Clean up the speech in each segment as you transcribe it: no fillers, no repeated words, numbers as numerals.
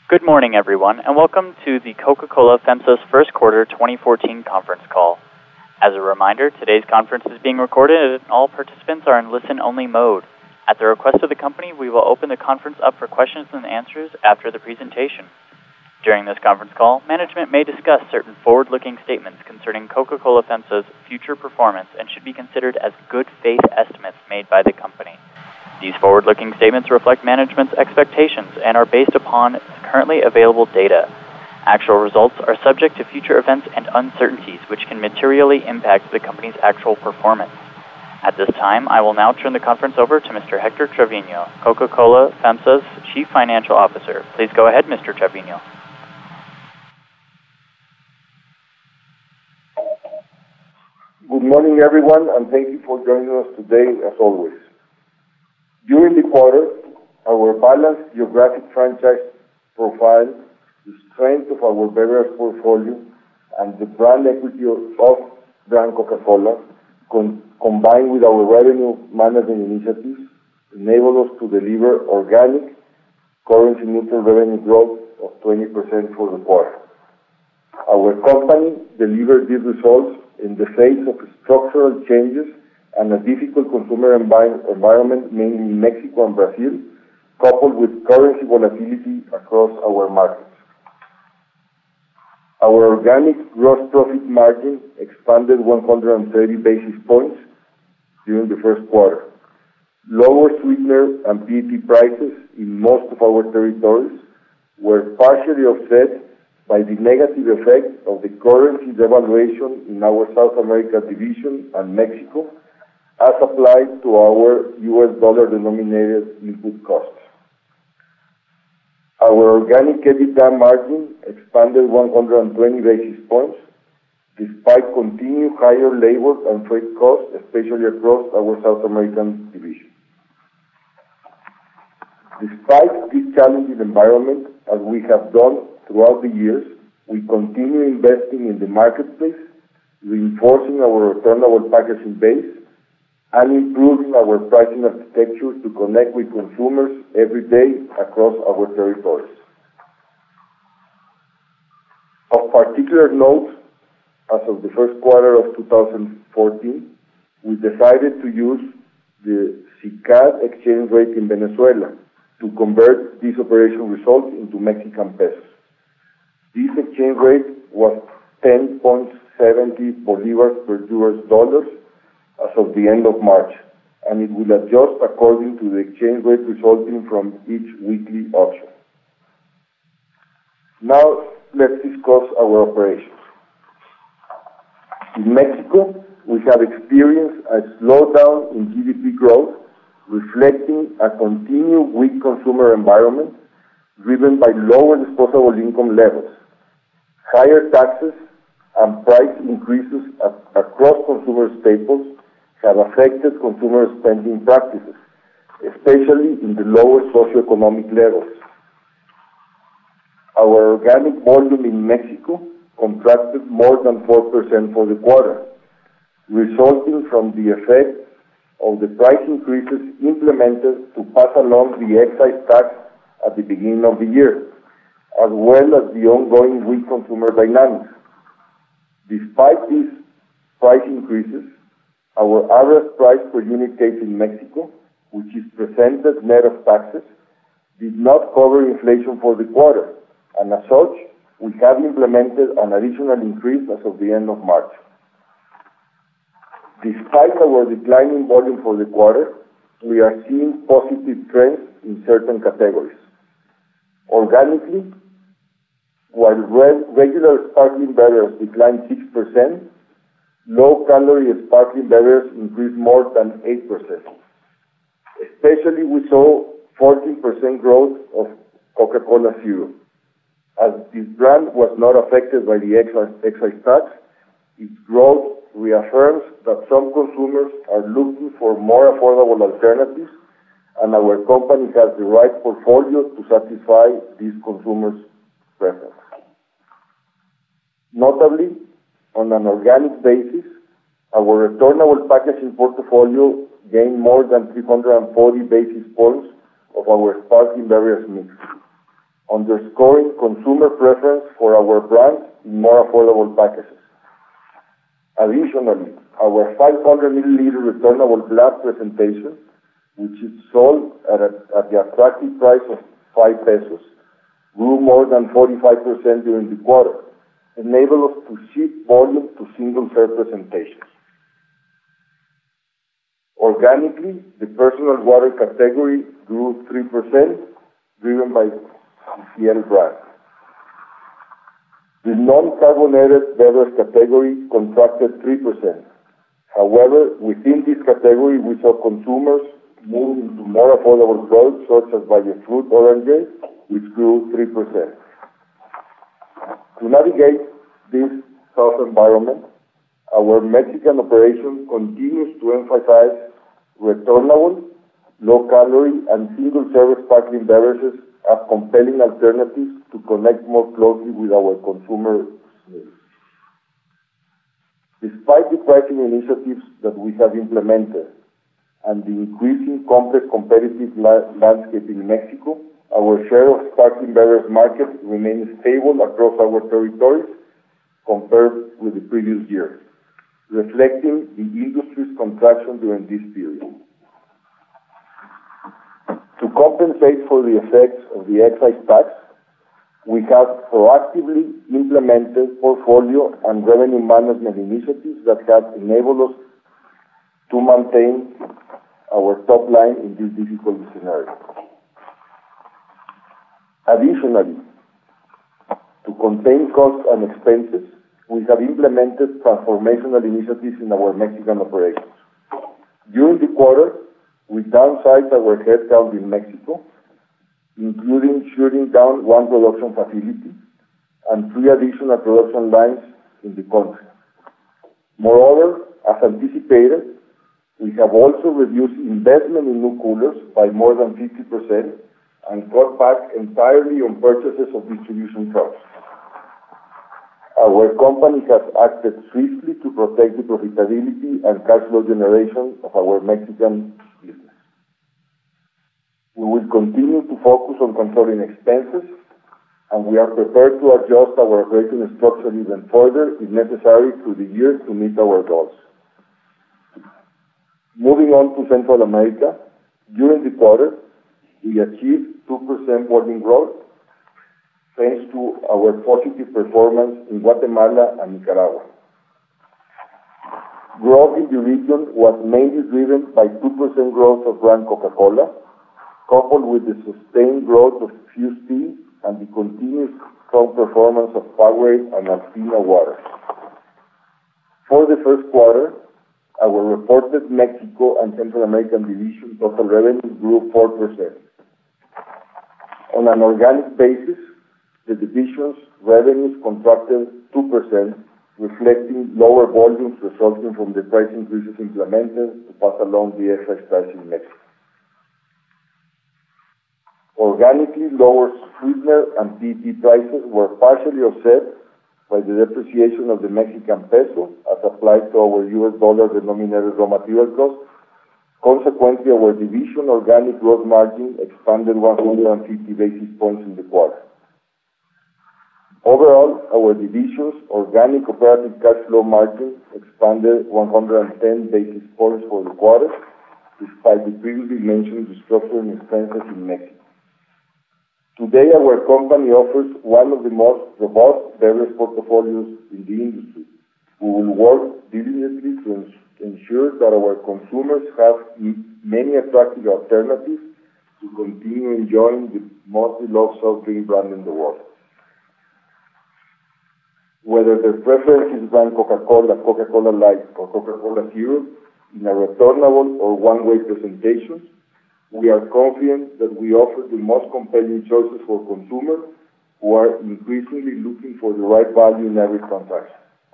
Good morning, everyone, and welcome to the Coca-Cola FEMSA's first quarter 2014 conference call. As a reminder, today's conference is being recorded and all participants are in listen-only mode. At the request of the company, we will open the conference up for questions and answers after the presentation. During this conference call, management may discuss certain forward-looking statements concerning Coca-Cola FEMSA's future performance and should be considered as good faith estimates made by the company. These forward-looking statements reflect management's expectations and are based upon currently available data. Actual results are subject to future events and uncertainties which can materially impact the company's actual performance. At this time, I will now turn the conference over to Mr. Hector Trevino, Coca-Cola FEMSA's Chief Financial Officer. Please go ahead, Mr. Trevino. Good morning, everyone, and thank you for joining us today, as always. During the quarter, our balanced geographic franchise profile, the strength of our beverage portfolio, and the brand equity of brand Coca-Cola, combined with our revenue management initiatives, enable us to deliver organic, currency-neutral revenue growth of 20% for the quarter. Our company delivered these results in the face of structural changes and a difficult consumer environment, mainly in Mexico and Brazil, coupled with currency volatility across our markets. Our organic gross profit margin expanded 130 basis points during the first quarter. Lower sweetener and PET prices in most of our territories were partially offset by the negative effect of the currency devaluation in our South America division and Mexico, as applied to our U.S. dollar-denominated input costs. Our organic EBITDA margin expanded 120 basis points, despite continued higher labor and freight costs, especially across our South American division. Despite this challenging environment, as we have done throughout the years, we continue investing in the marketplace, reinforcing our returnable packaging base, and improving our pricing architecture to connect with consumers every day across our territories. Of particular note, as of the first quarter of 2014, we decided to use the SICAD exchange rate in Venezuela to convert these operation results into Mexican pesos. This exchange rate was 10.70 bolivars per US dollar as of the end of March, and it will adjust according to the exchange rate resulting from each weekly auction. Now, let's discuss our operations. In Mexico, we have experienced a slowdown in GDP growth, reflecting a continued weak consumer environment driven by lower disposable income levels. Higher taxes and price increases across consumer staples have affected consumer spending practices, especially in the lower socioeconomic levels. Our organic volume in Mexico contracted more than 4% for the quarter, resulting from the effect of the price increases implemented to pass along the excise tax at the beginning of the year, as well as the ongoing weak consumer dynamics. Despite these price increases, our average price per unit case in Mexico, which is presented net of taxes, did not cover inflation for the quarter, and as such, we have implemented an additional increase as of the end of March. Despite our declining volume for the quarter, we are seeing positive trends in certain categories. Organically, while regular sparkling beverage declined 6%, low-calorie sparkling beverage increased more than 8%. Especially, we saw 14% growth of Coca-Cola Zero. As this brand was not affected by the excise tax, its growth reaffirms that some consumers are looking for more affordable alternatives, and our company has the right portfolio to satisfy these consumers' preference. Notably, on an organic basis, our returnable packaging portfolio gained more than 340 basis points of our sparkling beverage mix. underscoring consumer preference for our brands in more affordable packages. Additionally, our 500 milliliter returnable glass presentation, which is sold at the attractive price of 5 pesos, grew more than 45% during the quarter, enabling us to shift volume to single-serve presentations. Organically, the personal water category grew 3%, driven by the Ciel brand. The non-carbonated beverage category contracted 3%. However, within this category, we saw consumers move into more affordable products such as Valle Fruit oranges, which grew 3%. To navigate this tough environment, our Mexican operation continues to emphasize returnable, low-calorie, and single-serve sparkling beverages as compelling alternatives to connect more closely with our consumer needs. Despite the pricing initiatives that we have implemented and the increasing complex competitive landscape in Mexico, our share of sparkling beverage market remains stable across our territories compared with the previous year, reflecting the industry's contraction during this period. To compensate for the effects of the excise tax, we have proactively implemented portfolio and revenue management initiatives that have enabled us to maintain our top line in this difficult scenario. Additionally, to contain costs and expenses, we have implemented transformational initiatives in our Mexican operations. During the quarter, we downsized our headcount in Mexico, including shutting down one production facility and 3 additional production lines in the country. Moreover, as anticipated, we have also reduced investment in new coolers by more than 50% and cut back entirely on purchases of distribution trucks. Our company has acted swiftly to protect the profitability and cash flow generation of our Mexican business. We will continue to focus on controlling expenses, and we are prepared to adjust our operating structure even further if necessary through the year to meet our goals. Moving on to Central America, during the quarter, we achieved 2% volume growth thanks to our positive performance in Guatemala and Nicaragua. Growth in the region was mainly driven by 2% growth of brand Coca-Cola, coupled with the sustained growth of Fuze Tea and the continuous strong performance of Powerade and Alpina Water. For the first quarter, our reported Mexico and Central American division total revenue grew 4%. On an organic basis, the division's revenues contracted 2%, reflecting lower volumes resulting from the price increases implemented to pass along the excise tax in Mexico. Organically, lower sweetener and PET prices were partially offset by the depreciation of the Mexican peso as applied to our US dollar-denominated raw material costs. Consequently, our division organic gross margin expanded 150 basis points in the quarter. Overall, our division's organic operating cash flow margin expanded 110 basis points for the quarter, despite the previously mentioned restructuring expenses in Mexico. Today, our company offers one of the most robust beverage portfolios in the industry. We will work diligently to ensure that our consumers have many attractive alternatives to continue enjoying the most beloved soft drink brand in the world. Whether their preference is brand Coca-Cola, Coca-Cola Light, or Coca-Cola Zero, in a returnable or one-way presentation, we are confident that we offer the most compelling choices for consumers who are increasingly looking for the right value in every transaction.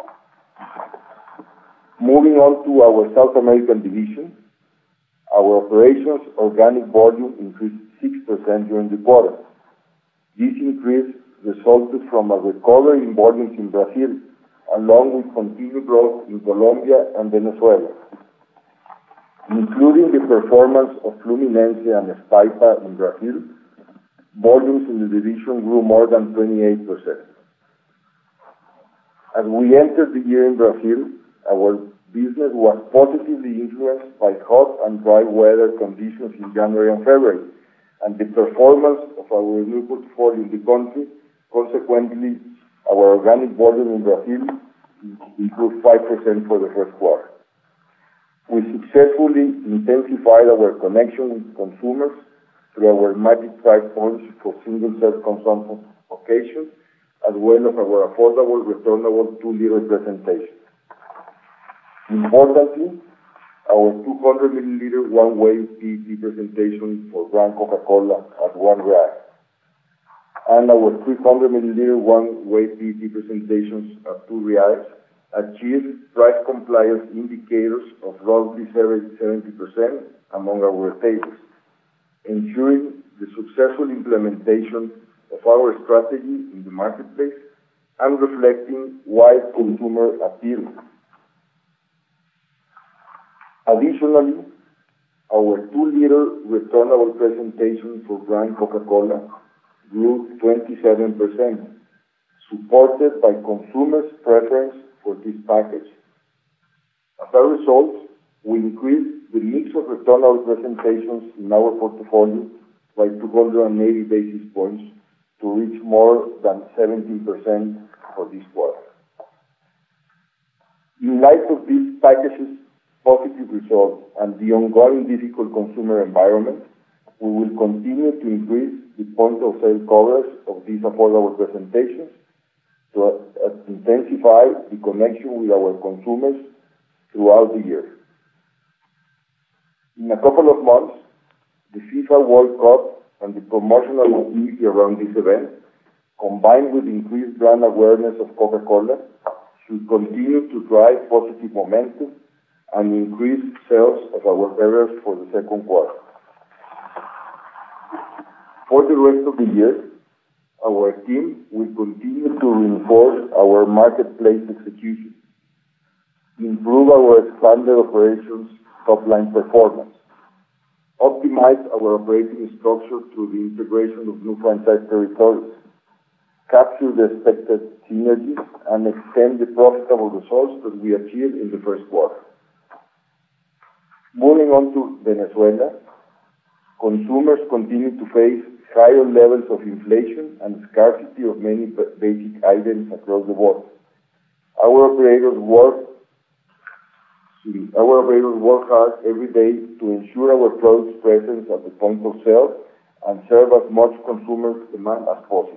Moving on to our South American division, our operations organic volume increased 6% during the quarter. This increase resulted from a recovery in volumes in Brazil, along with continued growth in Colombia and Venezuela. Including the performance of Fluminense and Spaipa in Brazil, volumes in the division grew more than 28%. As we entered the year in Brazil, our business was positively influenced by hot and dry weather conditions in January and February, and the performance of our new portfolio in the country. Consequently, our organic volume in Brazil improved 5% for the first quarter. We successfully intensified our connection with consumers through our magic price points for single-serve consumption occasions, as well as our affordable, returnable 2-liter presentation. Importantly, our 200 milliliter one-way PET presentation for brand Coca-Cola at R$1, and our 300 milliliter one-way PET presentations at R$2 achieved price compliance indicators of roughly 70% among our retailers, ensuring the successful implementation of our strategy in the marketplace and reflecting wide consumer appeal. Additionally, our 2-liter returnable presentation for brand Coca-Cola grew 27%, supported by consumers' preference for this package. As a result, we increased the mix of returnable presentations in our portfolio by 280 basis points to reach more than 17% for this quarter. In light of these packages' positive results and the ongoing difficult consumer environment, we will continue to increase the point-of-sale coverage of these affordable presentations to intensify the connection with our consumers throughout the year. In a couple of months, the FIFA World Cup and the promotional activity around this event, combined with increased brand awareness of Coca-Cola, should continue to drive positive momentum and increase sales of our beverage for the second quarter. For the rest of the year, our team will continue to reinforce our marketplace execution, improve our expanded operations top-line performance, optimize our operating structure through the integration of new franchise territories, capture the expected synergies, and extend the profitable results that we achieved in the first quarter. Moving on to Venezuela, consumers continue to face higher levels of inflation and scarcity of many basic items across the board. Our operators work hard every day to ensure our products' presence at the point of sale and serve as much consumer demand as possible.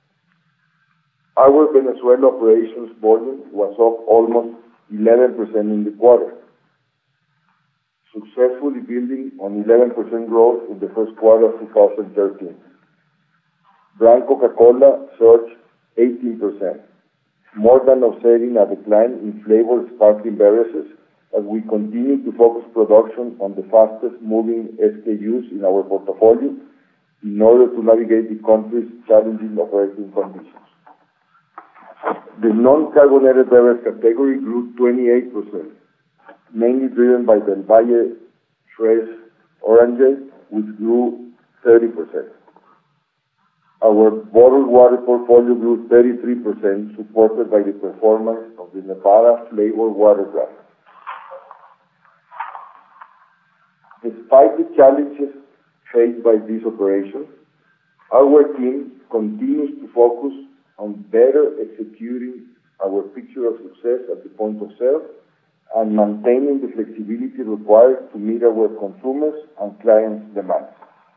Our Venezuela operations volume was up almost 11% in the quarter, successfully building on 11% growth in the first quarter of 2013. Brand Coca-Cola surged 18%, more than offsetting a decline in flavored sparkling beverages as we continue to focus production on the fastest-moving SKUs in our portfolio in order to navigate the country's challenging operating conditions. The non-carbonated beverage category grew 28%, mainly driven by Del Valle Fresh Orange, which grew 30%. Our bottled water portfolio grew 33%, supported by the performance of the Nevada flavored water brand. Despite the challenges faced by these operations, our team continues to focus on better executing our picture of success at the point of sale and maintaining the flexibility required to meet our consumers' and clients' demands.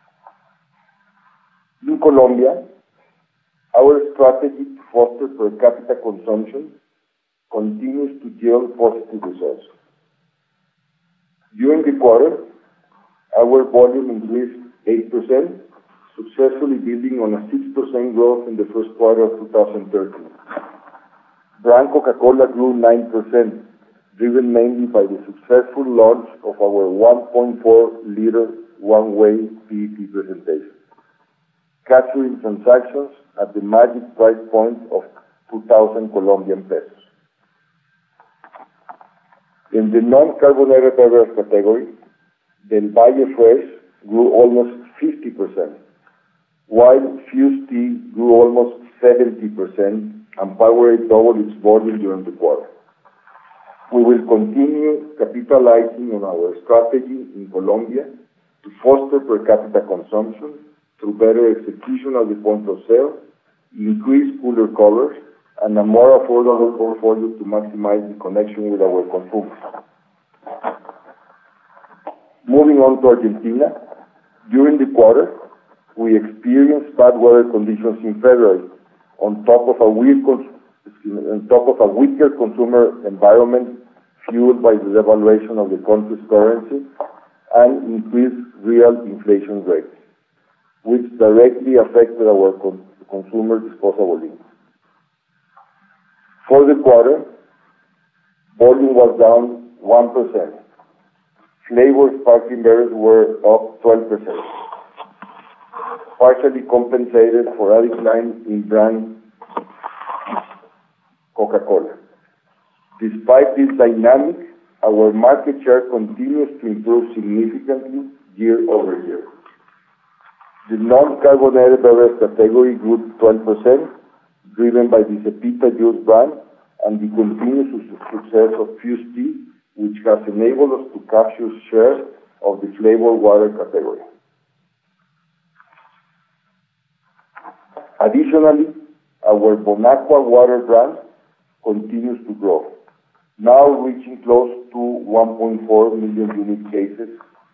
In Colombia, our strategy to foster per capita consumption continues to yield positive results. During the quarter, our volume increased 8%, successfully building on a 6% growth in the first quarter of 2013. Brand Coca-Cola grew 9%, driven mainly by the successful launch of our 1.4-liter one-way PET presentation, capturing transactions at the magic price point of 2,000 Colombian pesos. In the non-carbonated beverage category, Del Valle Fresh grew almost 50%, while Fuse Tea grew almost 70% and Powerade doubled its volume during the quarter. We will continue capitalizing on our strategy in Colombia to foster per capita consumption through better execution of the point of sale, increased cooler covers, and a more affordable portfolio to maximize the connection with our consumers. Moving on to Argentina, during the quarter, we experienced bad weather conditions in February, on top of a weaker consumer environment fueled by the devaluation of the country's currency and increased real inflation rates, which directly affected our consumer disposable income. For the quarter, volume was down 1%. Flavored sparkling berries were up 12%, partially compensated for a decline in brand Coca-Cola. Despite this dynamic, our market share continues to improve significantly year over year. The non-carbonated beverage category grew 12%, driven by the Cepita juice brand and the continuous success of Fuse Tea, which has enabled us to capture shares of the flavored water category. Additionally, our Bonaqua water brand continues to grow, now reaching close to 1.4 million unique cases.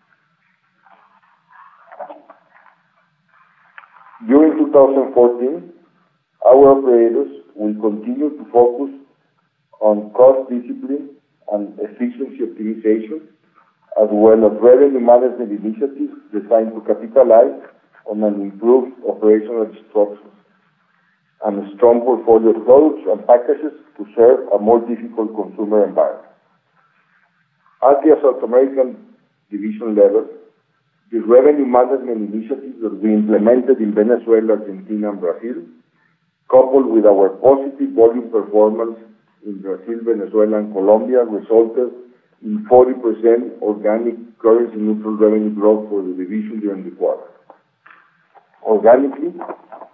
During 2014, our operators will continue to focus on cost discipline and efficiency optimization, as well as revenue management initiatives designed to capitalize on an improved operational structure and a strong portfolio of products and packages to serve a more difficult consumer environment. At the South American division level, the revenue management initiatives that we implemented in Venezuela, Argentina, and Brazil, coupled with our positive volume performance in Brazil, Venezuela, and Colombia, resulted in 40% organic currency-neutral revenue growth for the division during the quarter. Organically,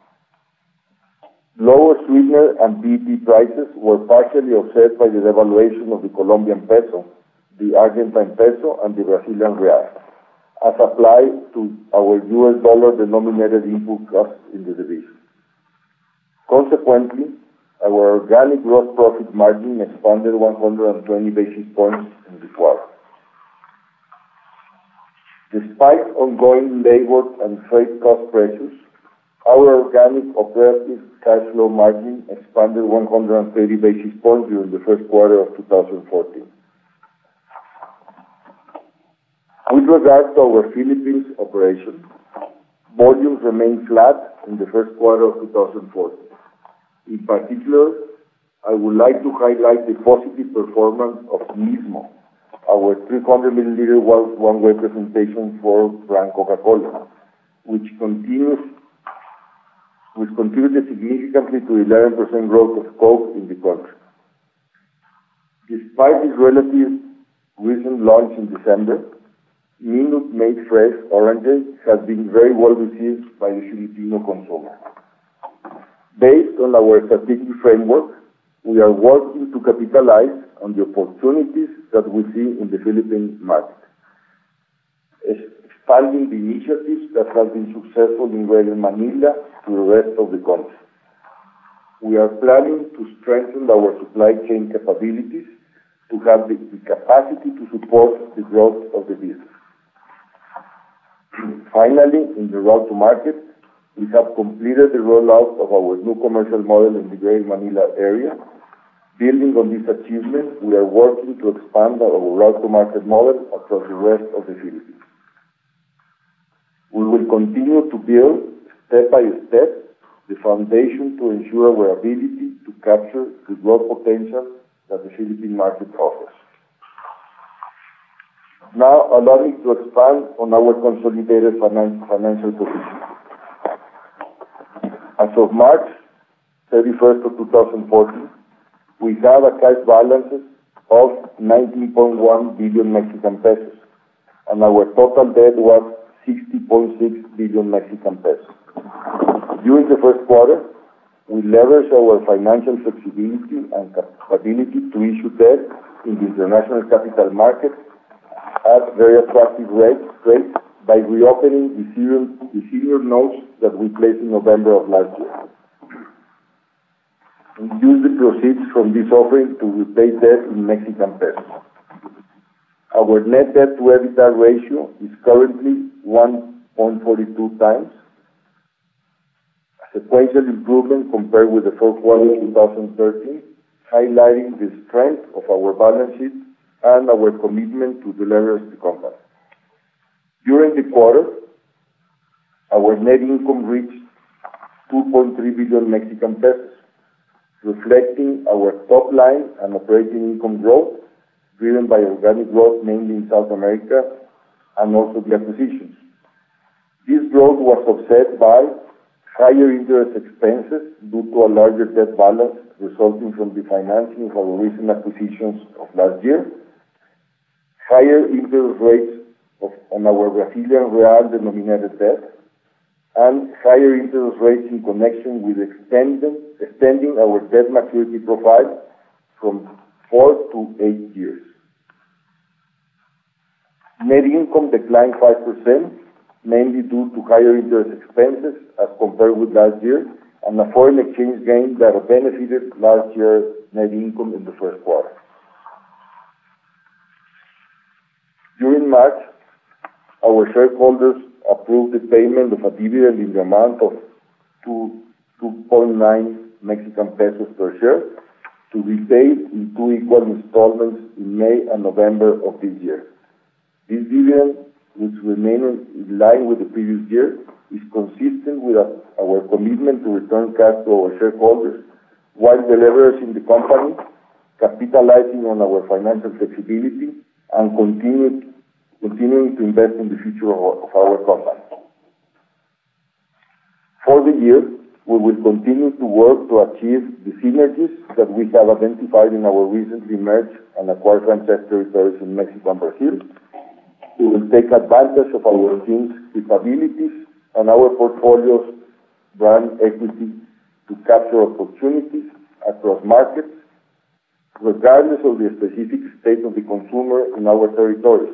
lower sweetener and PET prices were partially offset by the devaluation of the Colombian peso, the Argentine peso, and the Brazilian real, as applied to our US dollar-denominated input costs in the division. Consequently, our organic gross profit margin expanded 120 basis points in the quarter. Despite ongoing labor and freight cost pressures, our organic operative cash flow margin expanded 130 basis points during the first quarter of 2014. With regard to our Philippines operation, volumes remained flat in the first quarter of 2014. In particular, I would like to highlight the positive performance of Mismo, our 300 milliliter one-way presentation for brand Coca-Cola, which contributed significantly to 11% growth of Coke in the country. Despite its relative recent launch in December, Minute Maid Fresh Orange has been very well received by the Filipino consumer. Based on our strategic framework, we are working to capitalize on the opportunities that we see in the Philippine market, expanding the initiatives that have been successful in Greater Manila to the rest of the country. We are planning to strengthen our supply chain capabilities to have the capacity to support the growth of the business. Finally, in the route to market, we have completed the rollout of our new commercial model in the Greater Manila area. Building on this achievement, we are working to expand our route to market model across the rest of the Philippines. We will continue to build, step by step, the foundation to ensure our ability to capture the growth potential that the Philippine market offers. Now, allow me to expand on our consolidated financial position. As of March 31st of 2014, we have a cash balance of 19.1 billion Mexican pesos, and our total debt was 60.6 billion Mexican pesos. During the first quarter, we leveraged our financial flexibility and capability to issue debt in the international capital market at very attractive rates by reopening the senior notes that we placed in November of last year. We used the proceeds from this offering to repay debt in Mexican pesos. Our net debt to EBITDA ratio is currently 1.42 times, a sequential improvement compared with the fourth quarter of 2013, highlighting the strength of our balance sheet and our commitment to deleverage the company. During the quarter, our net income reached 2.3 billion Mexican pesos, reflecting our top line and operating income growth, driven by organic growth mainly in South America and also the acquisitions. This growth was offset by higher interest expenses due to a larger debt balance resulting from the financing of our recent acquisitions of last year, higher interest rates on our Brazilian real denominated debt, and higher interest rates in connection with extending our debt maturity profile from 4 to 8 years. Net income declined 5%, mainly due to higher interest expenses as compared with last year, and a foreign exchange gain that benefited last year's net income in the first quarter. During March, our shareholders approved the payment of a dividend in the amount of 2.9 Mexican pesos per share to be paid in 2 equal installments in May and November of this year. This dividend, which remains in line with the previous year, is consistent with our commitment to return cash to our shareholders while deleveraging the company, capitalizing on our financial flexibility, and continuing to invest in the future of our company. For the year, we will continue to work to achieve the synergies that we have identified in our recently merged and acquired franchise territories in Mexico and Brazil. We will take advantage of our team's capabilities and our portfolio's brand equity to capture opportunities across markets, regardless of the specific state of the consumer in our territories.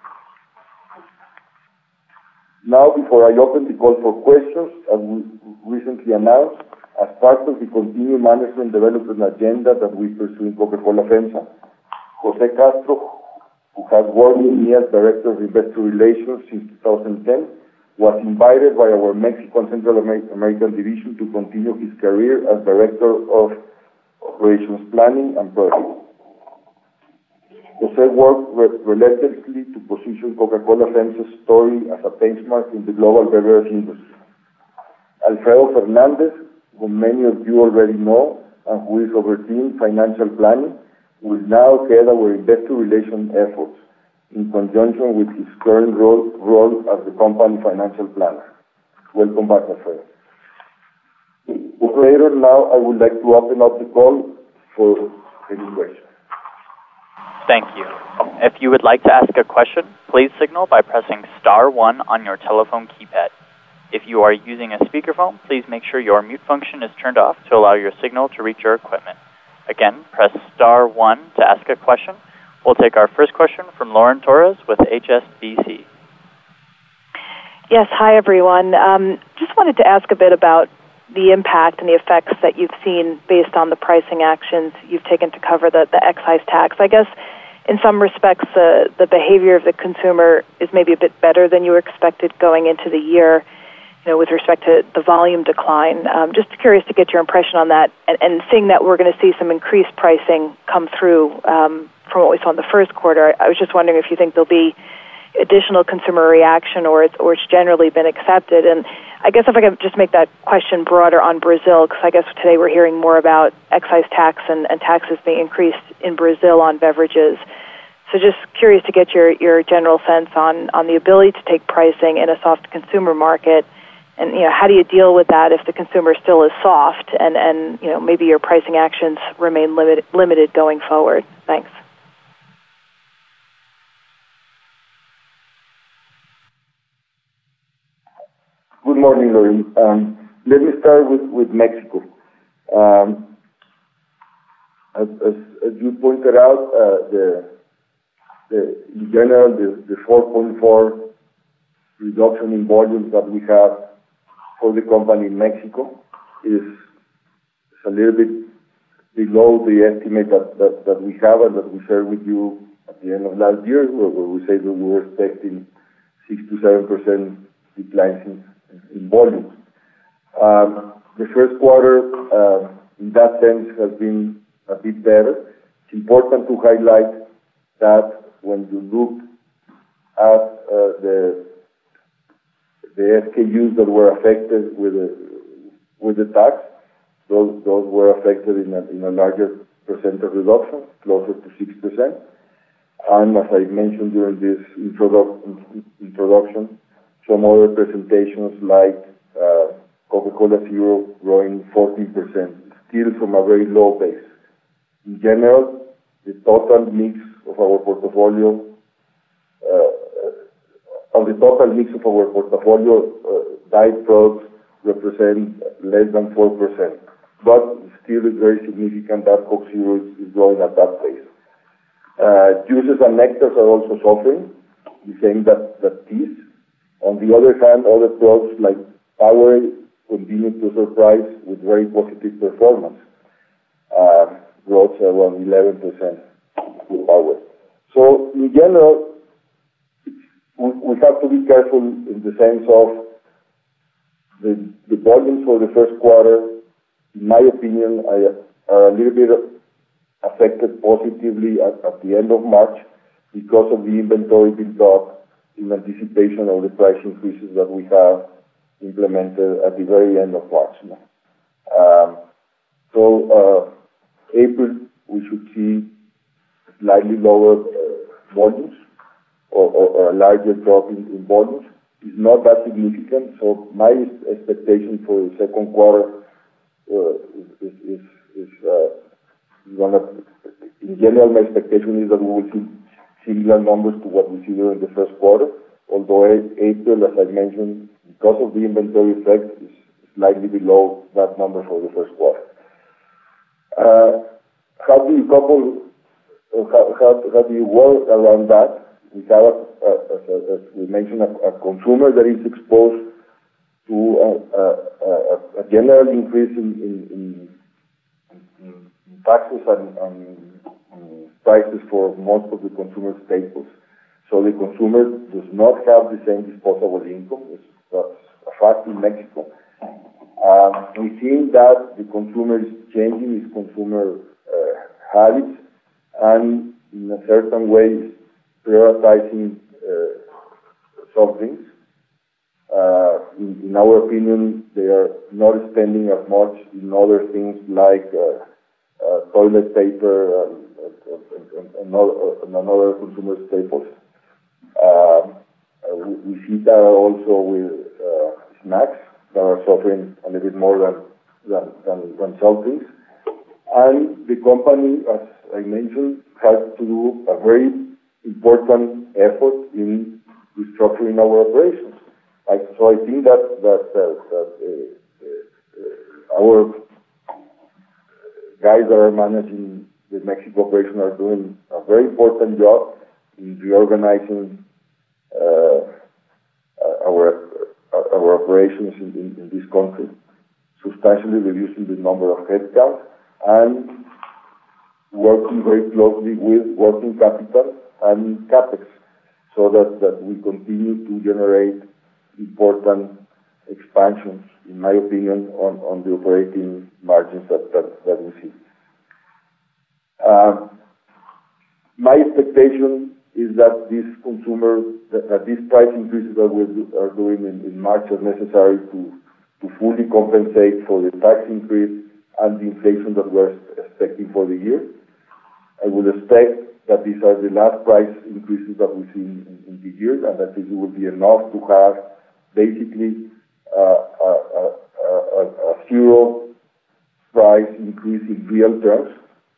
Now, before I open the call for questions, as we recently announced, as part of the continued management development agenda that we pursue in Coca-Cola FEMSA, Jose Castro, who has worked with me as Director of Investor Relations since 2010, was invited by our Mexico and Central American division to continue his career as Director of Operations Planning and Projects. Jose worked relentlessly to position Coca-Cola FEMSA's story as a benchmark in the global beverage industry. Alfredo Fernandez, whom many of you already know and who is overseeing financial planning, will now head our investor relations efforts in conjunction with his current role as the company financial planner. Welcome back, Alfredo. Operator, now I would like to open up the call for any questions. Thank you. If you would like to ask a question, please signal by pressing star 1 on your telephone keypad. If you are using a speakerphone, please make sure your mute function is turned off to allow your signal to reach your equipment. Again, press star 1 to ask a question. We'll take our first question from Lauren Torres with HSBC. Yes, hi everyone. Just wanted to ask a bit about the impact and the effects that you've seen based on the pricing actions you've taken to cover the excise tax. I guess in some respects the behavior of the consumer is maybe a bit better than you expected going into the year, with respect to the volume decline. Just curious to get your impression on that, and seeing that we're going to see some increased pricing come through from what we saw in the first quarter. I was just wondering if you think there'll be additional consumer reaction or it's generally been accepted. And I guess if I could just make that question broader on Brazil, because I guess today we're hearing more about excise tax and taxes being increased in Brazil on beverages. So just curious to get your general sense on the ability to take pricing in a soft consumer market, and how do you deal with that if the consumer still is soft and maybe your pricing actions remain limited going forward? Thanks. Good morning, Lauren. Let me start with Mexico. As you pointed out, in general, the 4.4 reduction in volumes that we have for the company in Mexico is a little bit below the estimate that we have and that we shared with you at the end of last year, where we said that we were expecting 6 to 7% declines in volume. The first quarter, in that sense, has been a bit better. It's important to highlight that when you look at the SKUs that were affected with the tax, those were affected in a larger percentage reduction, closer to 6%. And as I mentioned during this introduction, some other presentations like Coca-Cola Zero growing 14%, still from a very low base. In general, the total mix of our portfolio, diet products represent less than 4%, but still is very significant that Coke Zero is growing at that pace. Juices and nectars are also suffering, the same that teas. On the other hand, other products like Powerade continue to surprise with very positive performance. Growth around 11% with Powerade. So in general, we have to be careful in the sense of the volumes for the first quarter, in my opinion, are a little bit affected positively at the end of March because of the inventory built up in anticipation of the price increases that we have implemented at the very end of March. April, we should see slightly lower volumes or a larger drop in volumes. It's not that significant, so my expectation for the second quarter in general, my expectation is that we will see similar numbers to what we see during the first quarter, although April, as I mentioned, because of the inventory effect, is slightly below that number for the first quarter. How do you work around that? We have, as we mentioned, a consumer that is exposed to a general increase in taxes and prices for most of the consumer staples. So the consumer does not have the same disposable income. That's a fact in Mexico. We've seen that the consumer is changing his consumer habits and in a certain way prioritizing some things. In our opinion, they are not spending as much in other things like toilet paper and other consumer staples. We see that also with snacks that are suffering a little bit more than soft drinks. And the company, as I mentioned, has to do a very important effort in restructuring our operations. So I think that our guys that are managing the Mexico operation are doing a very important job in reorganizing our operations in this country, substantially reducing the number of headcounts and working very closely with working capital and CapEx, so that we continue to generate important expansions, in my opinion, on the operating margins that we see. My expectation is that these price increases that we are doing in March are necessary to fully compensate for the tax increase and the inflation that we're expecting for the year. I would expect that these are the last price increases that we see in the year, and that this will be enough to have basically a zero price increase in real terms,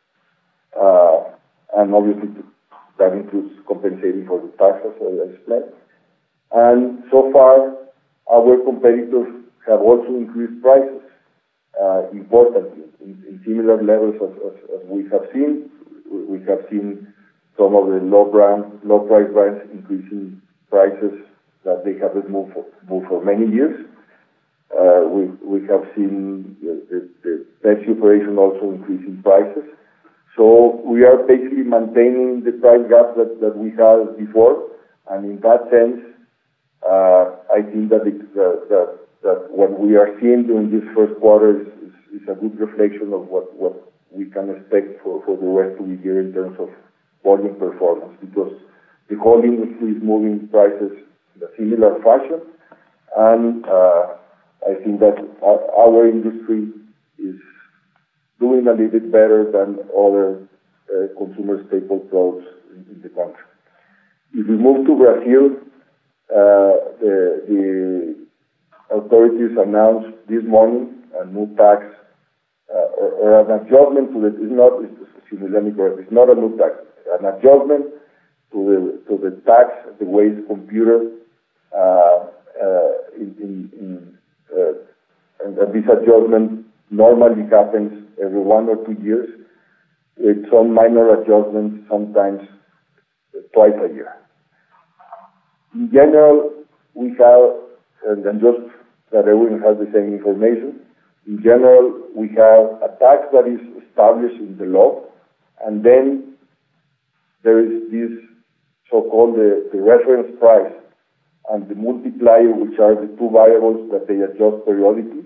and obviously that includes compensating for the taxes, as I explained. And so far, our competitors have also increased prices importantly in similar levels as we have seen. We have seen some of the low price brands increasing prices that they haven't moved for many years. We have seen the Pepsi operation also increasing prices. So we are basically maintaining the price gap that we had before, and in that sense, I think that what we are seeing during this first quarter is a good reflection of what we can expect for the rest of the year in terms of volume performance, because the whole industry is moving prices in a similar fashion, and I think that our industry is doing a little bit better than other consumer staple products in the country. If we move to Brazil, the authorities announced this morning a new tax or an adjustment to it's not a new tax, an adjustment to the tax, the way it's computed, and this adjustment normally happens every 1 or 2 years, with some minor adjustments, sometimes twice a year. In general, we have, and just that everyone has the same information, in general, we have a tax that is established in the law, and then there is this so-called the reference price and the multiplier, which are the two variables that they adjust periodically.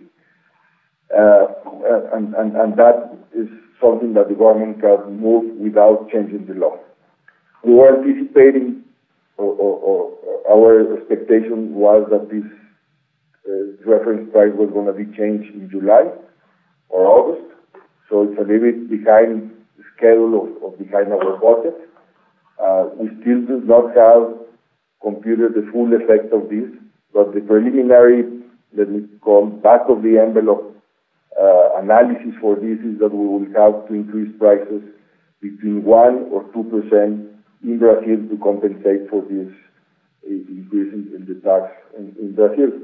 And that is something that the government can move without changing the law. We were anticipating, or our expectation was that this reference price was going to be changed in July or August, so it's a little bit behind the schedule of behind our budget. We still do not have computed the full effect of this, but the preliminary, let me call back of the envelope analysis for this is that we will have to increase prices between 1 or 2% in Brazil to compensate for this increase in the tax in Brazil.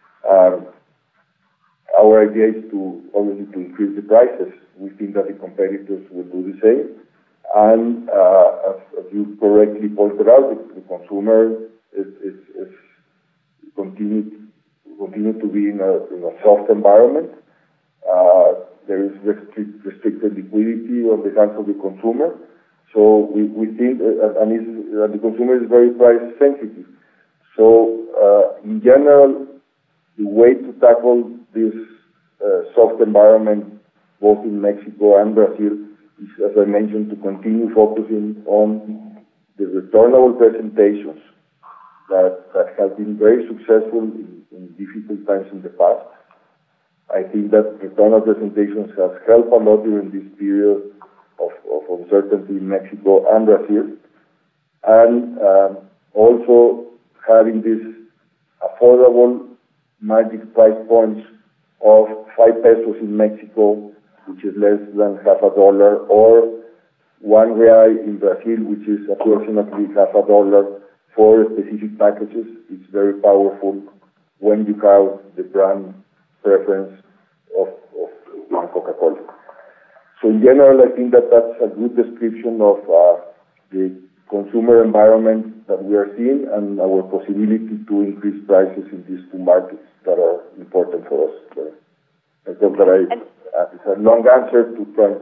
Our idea is to obviously to increase the prices. We think that the competitors will do the same. And as you correctly pointed out, the consumer is continue to be in a soft environment. There is restricted liquidity on the hands of the consumer. So we think, and the consumer is very price sensitive. So in general, the way to tackle this soft environment, both in Mexico and Brazil, is, as I mentioned, to continue focusing on the returnable presentations that have been very successful in difficult times in the past. I think that returnable presentations have helped a lot during this period of uncertainty in Mexico and Brazil, and also having this affordable magic price points of 5 pesos in Mexico, which is less than $0.50, or 1 real in Brazil, which is approximately $0.50 for specific packages. It's very powerful when you have the brand preference of Coca-Cola. So in general, I think that that's a good description of the consumer environment that we are seeing and our possibility to increase prices in these two markets that are important for us. I hope that it's a long answer to try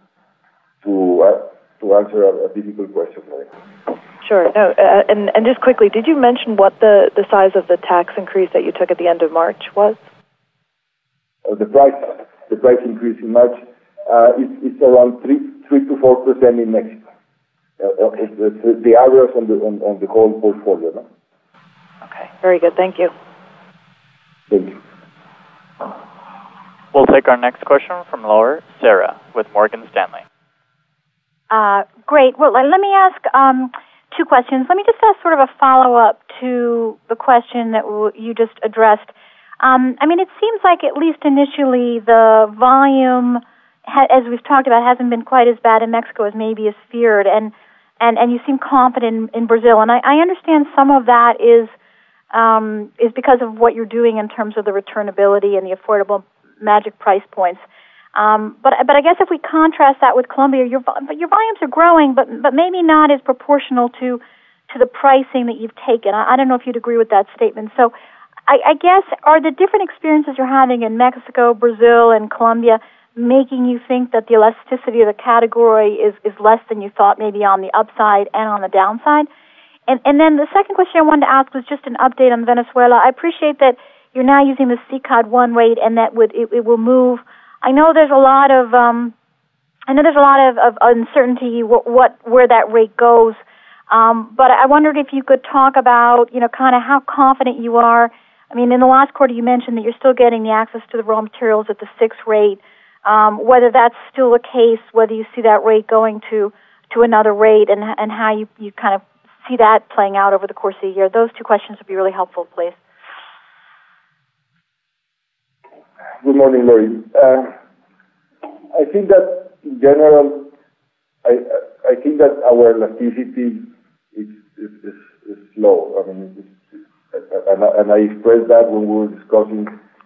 to answer a difficult question. Sure. No, and just quickly, did you mention what the size of the tax increase that you took at the end of March was? The price increase in March, it's around 3 to 4% in Mexico. It's the average on the whole portfolio. No? Okay, very good. Thank you. Thank you. We'll take our next question from Laura Sarah with Morgan Stanley. Great. Well, let me ask 2 questions. Let me just ask sort of a follow-up to the question that you just addressed. I mean, it seems like at least initially the volume, as we've talked about, hasn't been quite as bad in Mexico as maybe is feared, and you seem confident in Brazil. And I understand some of that is is because of what you're doing in terms of the returnability and the affordable magic price points. But I guess if we contrast that with Colombia, your volumes are growing, but maybe not as proportional to the pricing that you've taken. I don't know if you'd agree with that statement. So I guess, are the different experiences you're having in Mexico, Brazil, and Colombia making you think that the elasticity of the category is less than you thought, maybe on the upside and on the downside? And then the second question I wanted to ask was just an update on Venezuela. I appreciate that you're now using the CCOD 1 rate, and that it will move. I know there's a lot of uncertainty where that rate goes. But I wondered if you could talk about, kind of how confident you are. I mean, in the last quarter you mentioned that you're still getting the access to the raw materials at the 6 rate. Whether that's still the case, whether you see that rate going to another rate, and how you kind of see that playing out over the course of the year. Those 2 questions would be really helpful, please. Good morning, Lori. I think that in general, I think that our elasticity is low. I mean, and I expressed that when we were discussing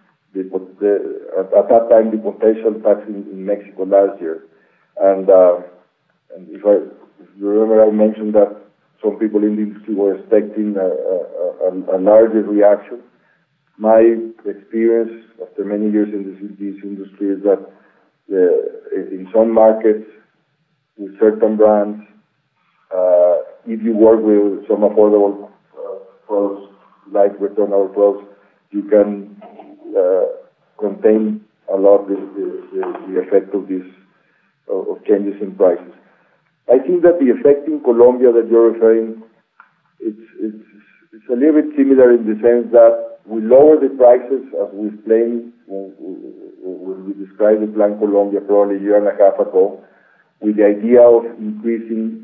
at that time the potential tax in Mexico last year. And if you remember, I mentioned that some people in the industry were expecting a larger reaction. My experience after many years in this industry is that in some markets with certain brands, if you work with some affordable products like returnable products, you can contain a lot the effect of changes in prices. I think that the effect in Colombia that you're referring, it's a little bit similar in the sense that we lower the prices as we explained when we described the Plan Colombia probably a year and a half ago, with the idea of increasing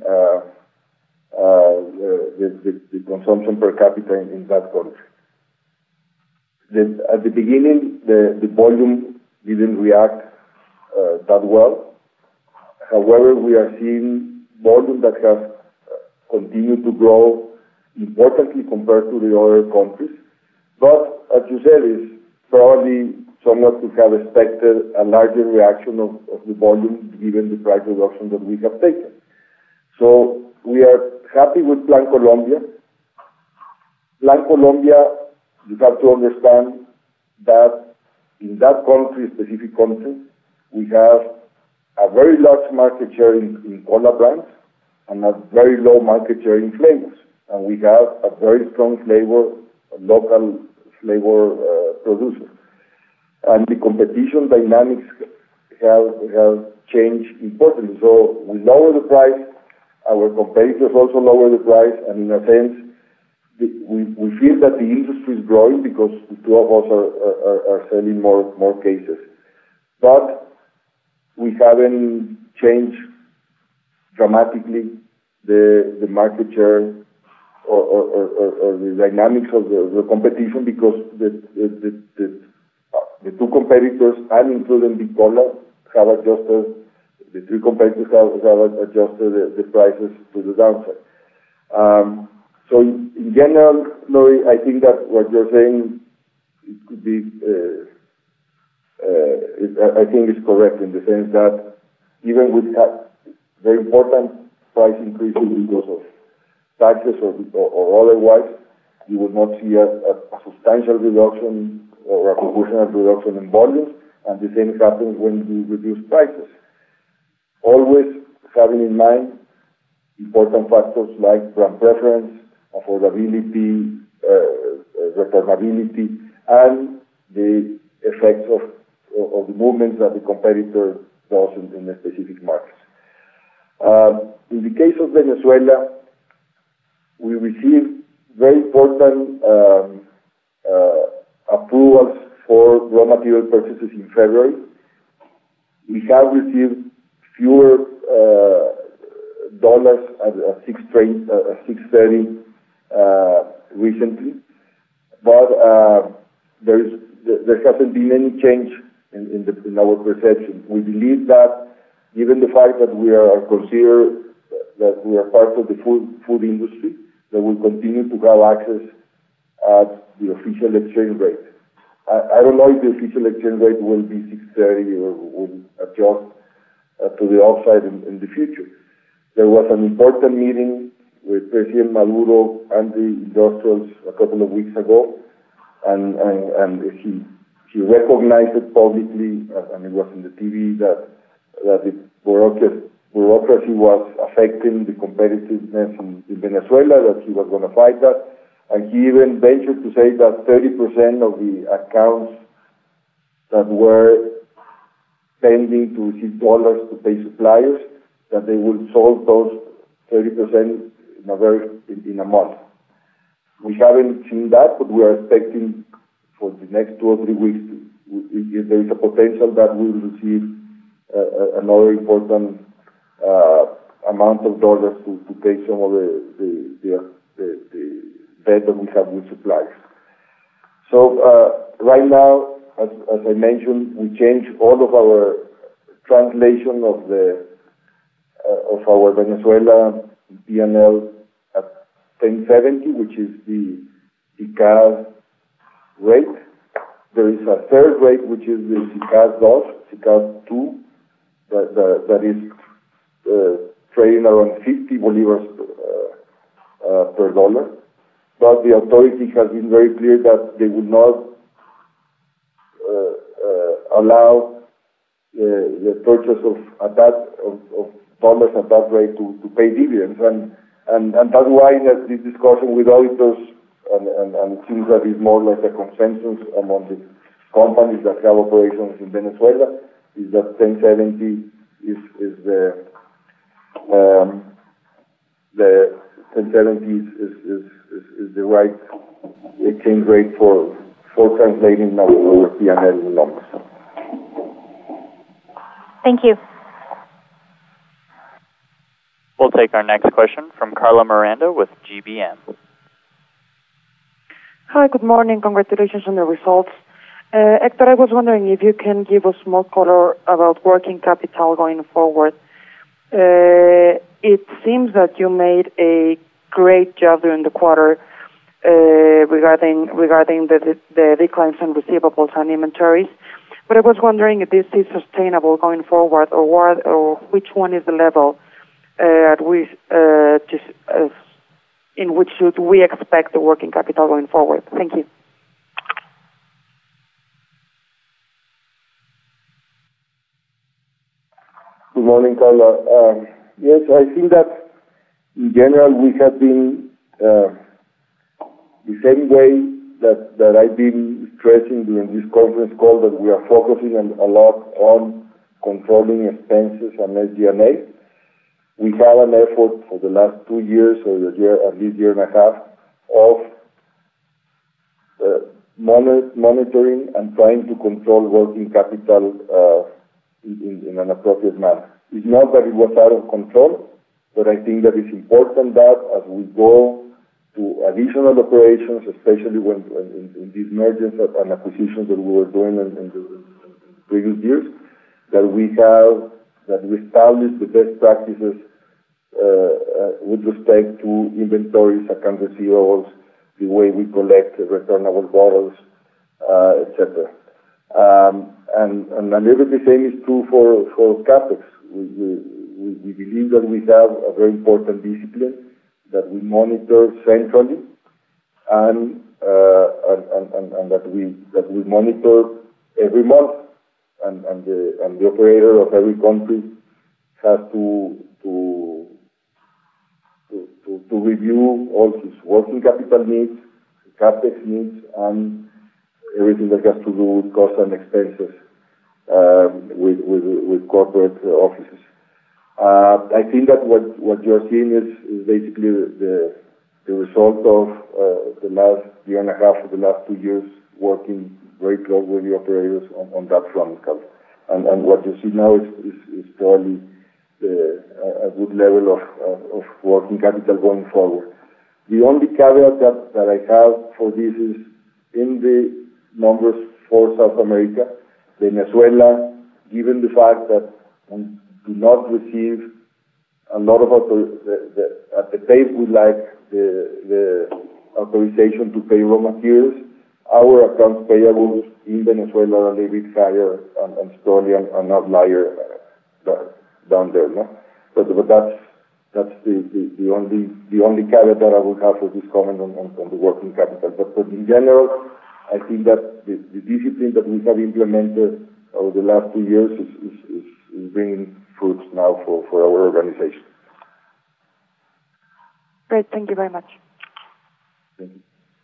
the consumption per capita in that country. At the beginning, the volume didn't react that well. However, we are seeing volume that has continued to grow importantly compared to the other countries. But, as you said, it's probably somewhat to have expected a larger reaction of the volume given the price reduction that we have taken. So, we are happy with Plan Colombia. Plan Colombia, you have to understand that in that country, specific country, we have a very large market share in cola brands and a very low market share in flavors. And we have a very strong local flavor producer. And the competition dynamics have changed importantly. So we lower the price, our competitors also lower the price, and in a sense, we feel that the industry is growing because the 2 of us are selling more cases. But we haven't changed dramatically the market share or the dynamics of the competition because the 2 competitors, and including Big Cola, have adjusted, the 3 competitors have adjusted the prices to the downside. So in general, Lori, I think that what you're saying, it could be, I think it's correct in the sense that even with very important price increases because of taxes or otherwise, you will not see a substantial reduction or a proportional reduction in volumes, and the same happens when you reduce prices. Always having in mind important factors like brand preference, affordability, returnability, and the effects of the movements that the competitor does in the specific markets. In the case of Venezuela, we received very important approvals for raw material purchases in February. We have received fewer dollars at 6.30 recently, but there hasn't been any change in our perception. We believe that given the fact that we are considered that we are part of the food industry, that we continue to have access at the official exchange rate. I don't know if the official exchange rate will be 6.30 or will adjust to the upside in the future. There was an important meeting with President Maduro and the industrials a couple of weeks ago, and he recognized it publicly, and it was in the TV, that the bureaucracy was affecting the competitiveness in Venezuela, that he was going to fight that. And he even ventured to say that 30% of the accounts that were pending to receive dollars to pay suppliers, that they will solve those 30% in a month. We haven't seen that, but we are expecting for the next 2 or 3 weeks, if there is a potential that we will receive another important amount of dollars to pay some of the debt that we have with suppliers. So right now, as I mentioned, we changed all of our translation of our Venezuela P&L at 1070, which is the SICAD rate. There is a third rate, which is the SICAD 2, that is trading around 50 bolivars per dollar. But the authority has been very clear that they will not allow the purchase of dollars at that rate to pay dividends, and that's why that this discussion with auditors, and it seems that it's more like a consensus among the companies that have operations in Venezuela, is that 1070 is the 1070 is the right exchange rate for translating our P&L numbers. Thank you. We'll take our next question from Carla Miranda with GBM. Hi, good morning. Congratulations on the results. Hector, I was wondering if you can give us more color about working capital going forward. It seems that you made a great job during the quarter regarding the declines in receivables and inventories, but I was wondering if this is sustainable going forward, or which one is the level in which should we expect the working capital going forward? Thank you. Good morning, Carla. Yes, I think that in general we have been the same way that I've been stressing during this conference call, that we are focusing a lot on controlling expenses and SG&A. We have an effort for the last 2 years, or at least year and a half, of monitoring and trying to control working capital in an appropriate manner. It's not that it was out of control, but I think that it's important that as we go to additional operations, especially when in these mergers and acquisitions that we were doing in the previous years, that we establish the best practices with respect to inventories, account receivables, the way we collect returnable bottles, etc. And a little bit the same is true for CapEx. We believe that we have a very important discipline that we monitor centrally, and that we monitor every month, and the operator of every country has to review all his working capital needs, CapEx needs, and everything that has to do with costs and expenses with corporate offices. I think that what you're seeing is basically the result of the last year and a half, or the last 2 years, working very close with the operators on that front. And what you see now is probably a good level of working capital going forward. The only caveat that I have for this is in the numbers for South America, Venezuela, given the fact that we do not receive a lot of at the pace we like the authorization to pay raw materials, our accounts payable in Venezuela are a little bit higher and probably an outlier down there, no? But that's the only caveat that I would have for this comment on the working capital. But in general, I think that the discipline that we have implemented over the last 2 years is bringing fruits now for our organization. Great, thank you very much. Thank you.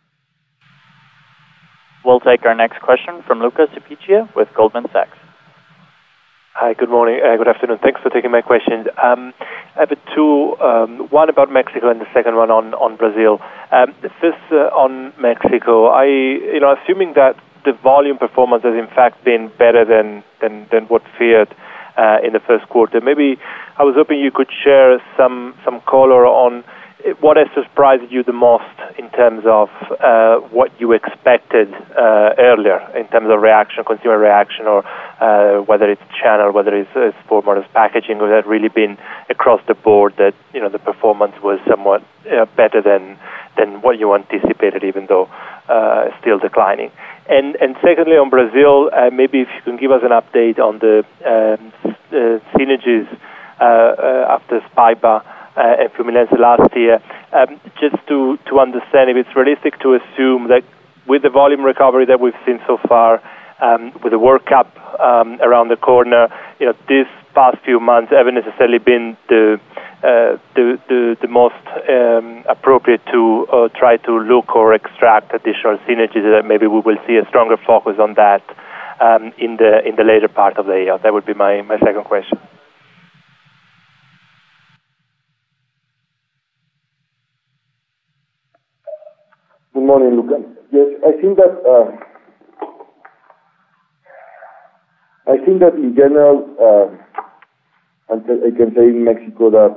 We'll take our next question from Luca Cipiccia with Goldman Sachs. Hi, good morning, good afternoon. Thanks for taking my questions. I have two, one about Mexico and the second one on Brazil. First, on Mexico, assuming that the volume performance has in fact been better than what feared in the first quarter, maybe I was hoping you could share some color on what has surprised you the most in terms of what you expected earlier in terms of reaction, consumer reaction, or whether it's channel, whether it's format, packaging, or that really been across the board that the performance was somewhat better than what you anticipated, even though still declining. And secondly, on Brazil, maybe if you can give us an update on the synergies after Spaiba and Fluminense last year, just to understand if it's realistic to assume that with the volume recovery that we've seen so far, with the World Cup around the corner, these past few months haven't necessarily been the most appropriate to try to look or extract additional synergies. That maybe we will see a stronger focus on that in the later part of the year. That would be my second question. Good morning, Luca. Yes, I think that in general, I can say in Mexico that,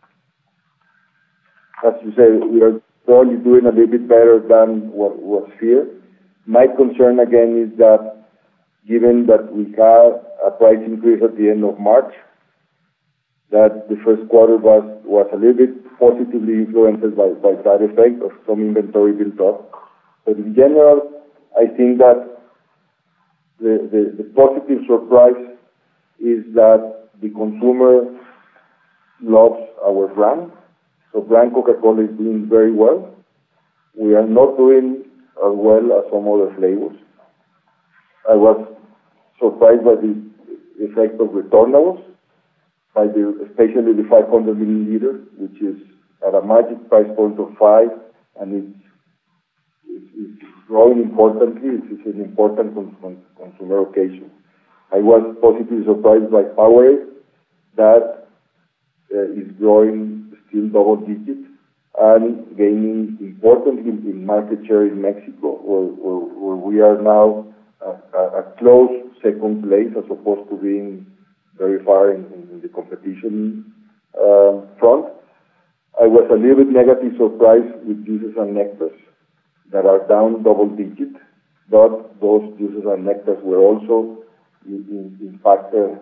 as you say, we are probably doing a little bit better than what was feared. My concern again is that, given that we had a price increase at the end of March, that the first quarter was a little bit positively influenced by that effect of some inventory built up. But in general, I think that the positive surprise is that the consumer loves our brand. So brand Coca-Cola is doing very well. We are not doing as well as some other flavors. I was surprised by the effect of returnables, especially the 500 milliliter, which is at a magic price point of 5, and it's growing importantly. It's an important consumer occasion. I was positively surprised by Powerade, that is growing still double digits and gaining importantly in market share in Mexico, where we are now a close second place as opposed to being very far in the competition front. I was a little bit negatively surprised with juices and nectars that are down double digits, but those juices and nectars were also impacted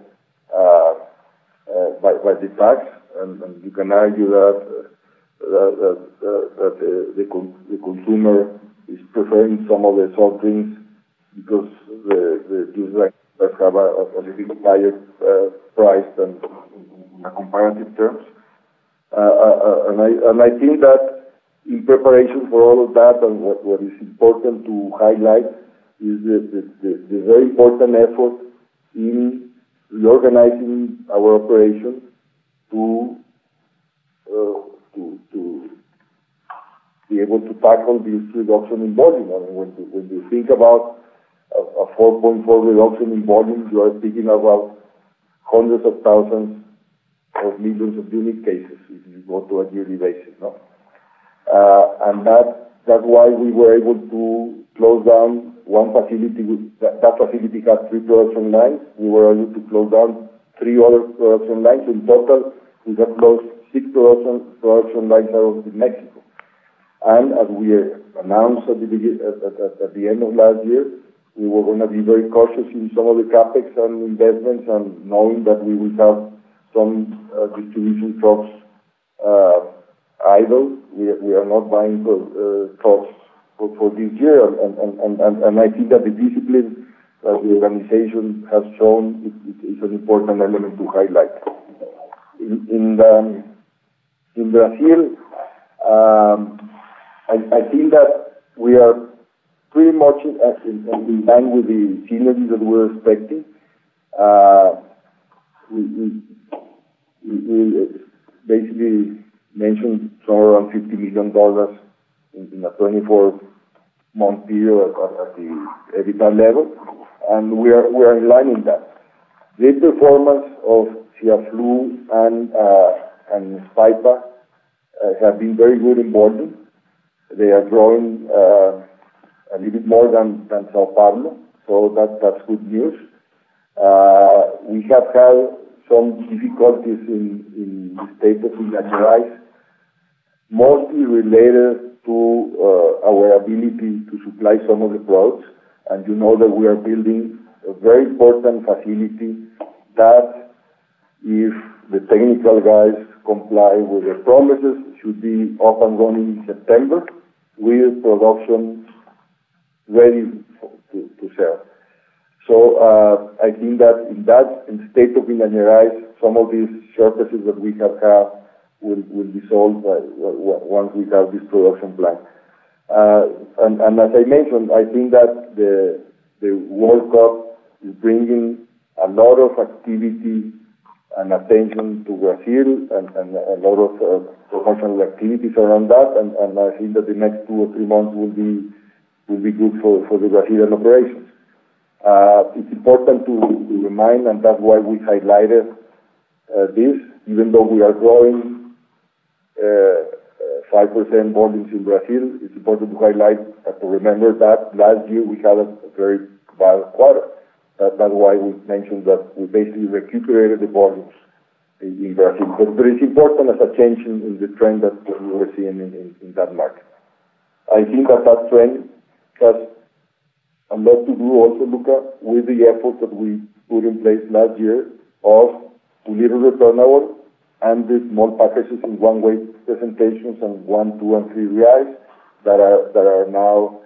by the tax, and you can argue that the consumer is preferring some of the soft drinks because the juices and nectars have a little bit higher price than in comparative terms. And I think that in preparation for all of that, and what is important to highlight is the very important effort in reorganizing our operation to be able to tackle this reduction in volume. I mean, when you think about a 4.4 reduction in volume, you are speaking about hundreds of thousands of millions of unique cases if you go to a yearly basis, no? And that's why we were able to close down one facility. That facility had 3 production lines. We were able to close down 3 other production lines. In total, we have closed 6 production lines out in Mexico. And as we announced at the end of last year, we were going to be very cautious in some of the capex and investments, and knowing that we will have some distribution trucks idle. We are not buying stocks for this year, and I think that the discipline that the organization has shown is an important element to highlight. In Brazil, I think that we are pretty much in line with the synergies that we're expecting. We basically mentioned somewhere around $50 million in a 24-month period at the EBITDA level, and we are in line in that. The performance of Ciaflu and Spaipa have been very good in volume. They are growing a little bit more than Sao Paulo, so that's good news. We have had some difficulties in the state of Minas Gerais, mostly related to our ability to supply some of the products. And you know that we are building a very important facility that, if the technical guys comply with their promises, should be up and running in September with production ready to sell. So I think that in the state of Minas Gerais, some of these shortages that we have had will be solved once we have this production plan. And as I mentioned, I think that the World Cup is bringing a lot of activity and attention to Brazil, and a lot of promotional activities around that, and I think that the next 2 or 3 months will be good for the Brazilian operations. It's important to remind, and that's why we highlighted this, even though we are growing 5% volumes in Brazil, it's important to highlight and to remember that last year we had a very bad quarter. That's why we mentioned that we basically recuperated the volumes in Brazil. But it's important as a change in the trend that we were seeing in that market. I think that trend has a lot to do also, Luca, with the efforts that we put in place last year of little returnable and the small packages in one-way presentations and 1, 2, and 3 reais that are now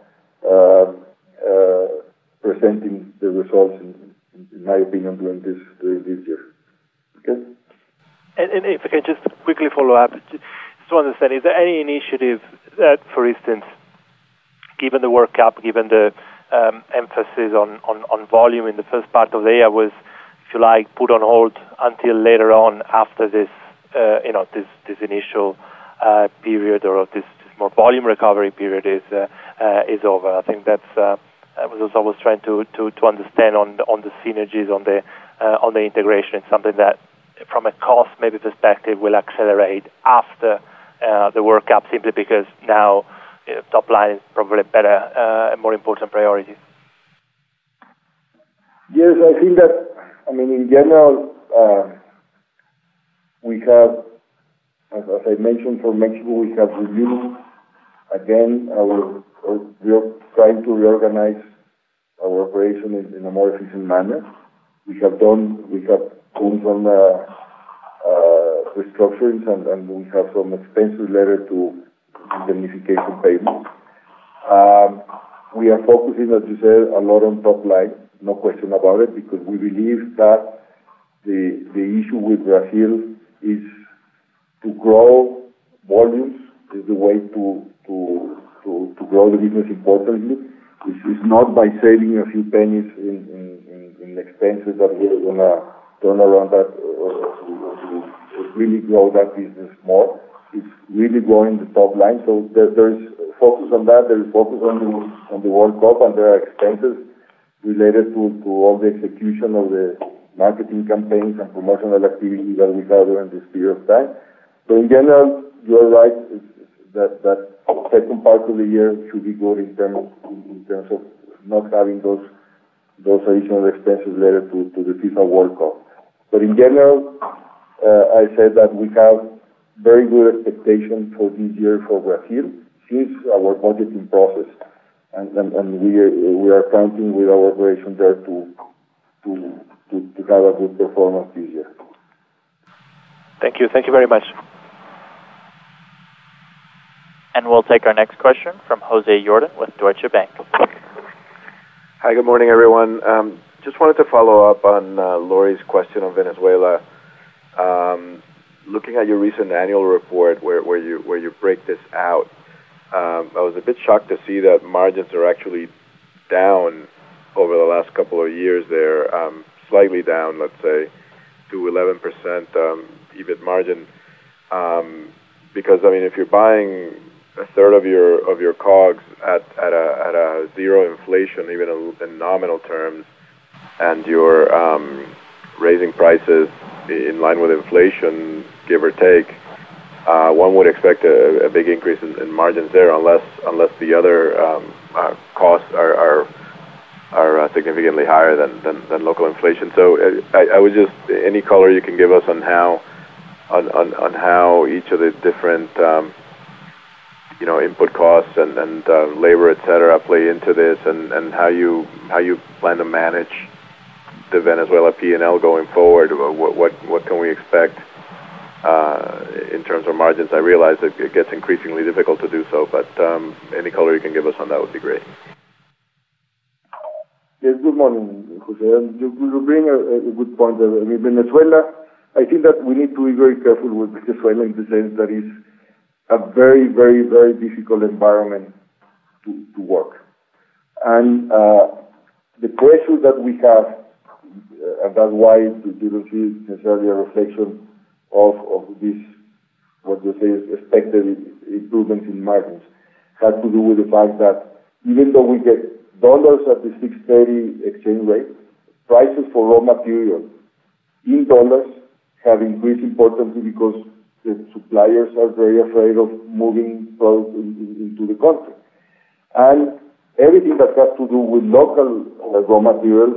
presenting the results, in my opinion, during this year. Okay. And if I can just quickly follow up, just to understand, is there any initiative that, for instance, given the World Cup, given the emphasis on volume in the first part of the year, was, if you like, put on hold until later on after this, this initial period, or this more volume recovery period is over? I think that's I was trying to understand on the synergies, on the integration. It's something that, from a cost maybe perspective, will accelerate after the World Cup, simply because now top line is probably better, a more important priority. Yes, I think that, in general, we have, as I mentioned, for Mexico, we have reviewed again we are trying to reorganize our operation in a more efficient manner. We have done some restructurings, and we have some expenses related to indemnification payments. We are focusing, as you said, a lot on top line, no question about it, because we believe that the issue with Brazil is to grow volumes, is the way to grow the business importantly. This is not by saving a few pennies in expenses that we're going to turn around that or really grow that business more. It's really growing the top line. So there is focus on that. There is focus on the World Cup, and there are expenses related to all the execution of the marketing campaigns and promotional activities that we have during this period of time. So in general, you're right that second part of the year should be good in terms of not having those additional expenses related to the FIFA World Cup. But in general, I said that we have very good expectations for this year for Brazil since our budgeting process, and we are counting with our operation there to have a good performance this year. Thank you very much. And we'll take our next question from Jose Jordan with Deutsche Bank. Hi, good morning, everyone. Just wanted to follow up on Lori's question on Venezuela. Looking at your recent annual report where you break this out, I was a bit shocked to see that margins are actually down over the last couple of years there, slightly down, let's say, to 11% EBIT margin. Because, I mean, if you're buying a third of your COGS at a zero inflation, even in nominal terms, and you're raising prices in line with inflation, give or take, one would expect a big increase in margins there, unless the other costs are significantly higher than local inflation. So I would just, any color you can give us on how each of the different input costs and labor, et cetera, play into this, and how you plan to manage the Venezuela P&L going forward. What can we expect in terms of margins? I realize that it gets increasingly difficult to do so, but any color you can give us on that would be great. Yes, good morning, Jose. You bring a good point. I mean, Venezuela, I think that we need to be very careful with Venezuela in the sense that it's a very, very, very difficult environment to work. And the pressure that we have, and that's why you don't see necessarily a reflection of this, what you say is expected improvements in margins, has to do with the fact that even though we get dollars at the 6.30 exchange rate, prices for raw materials in dollars have increased importantly because the suppliers are very afraid of moving products into the country. And everything that has to do with local raw materials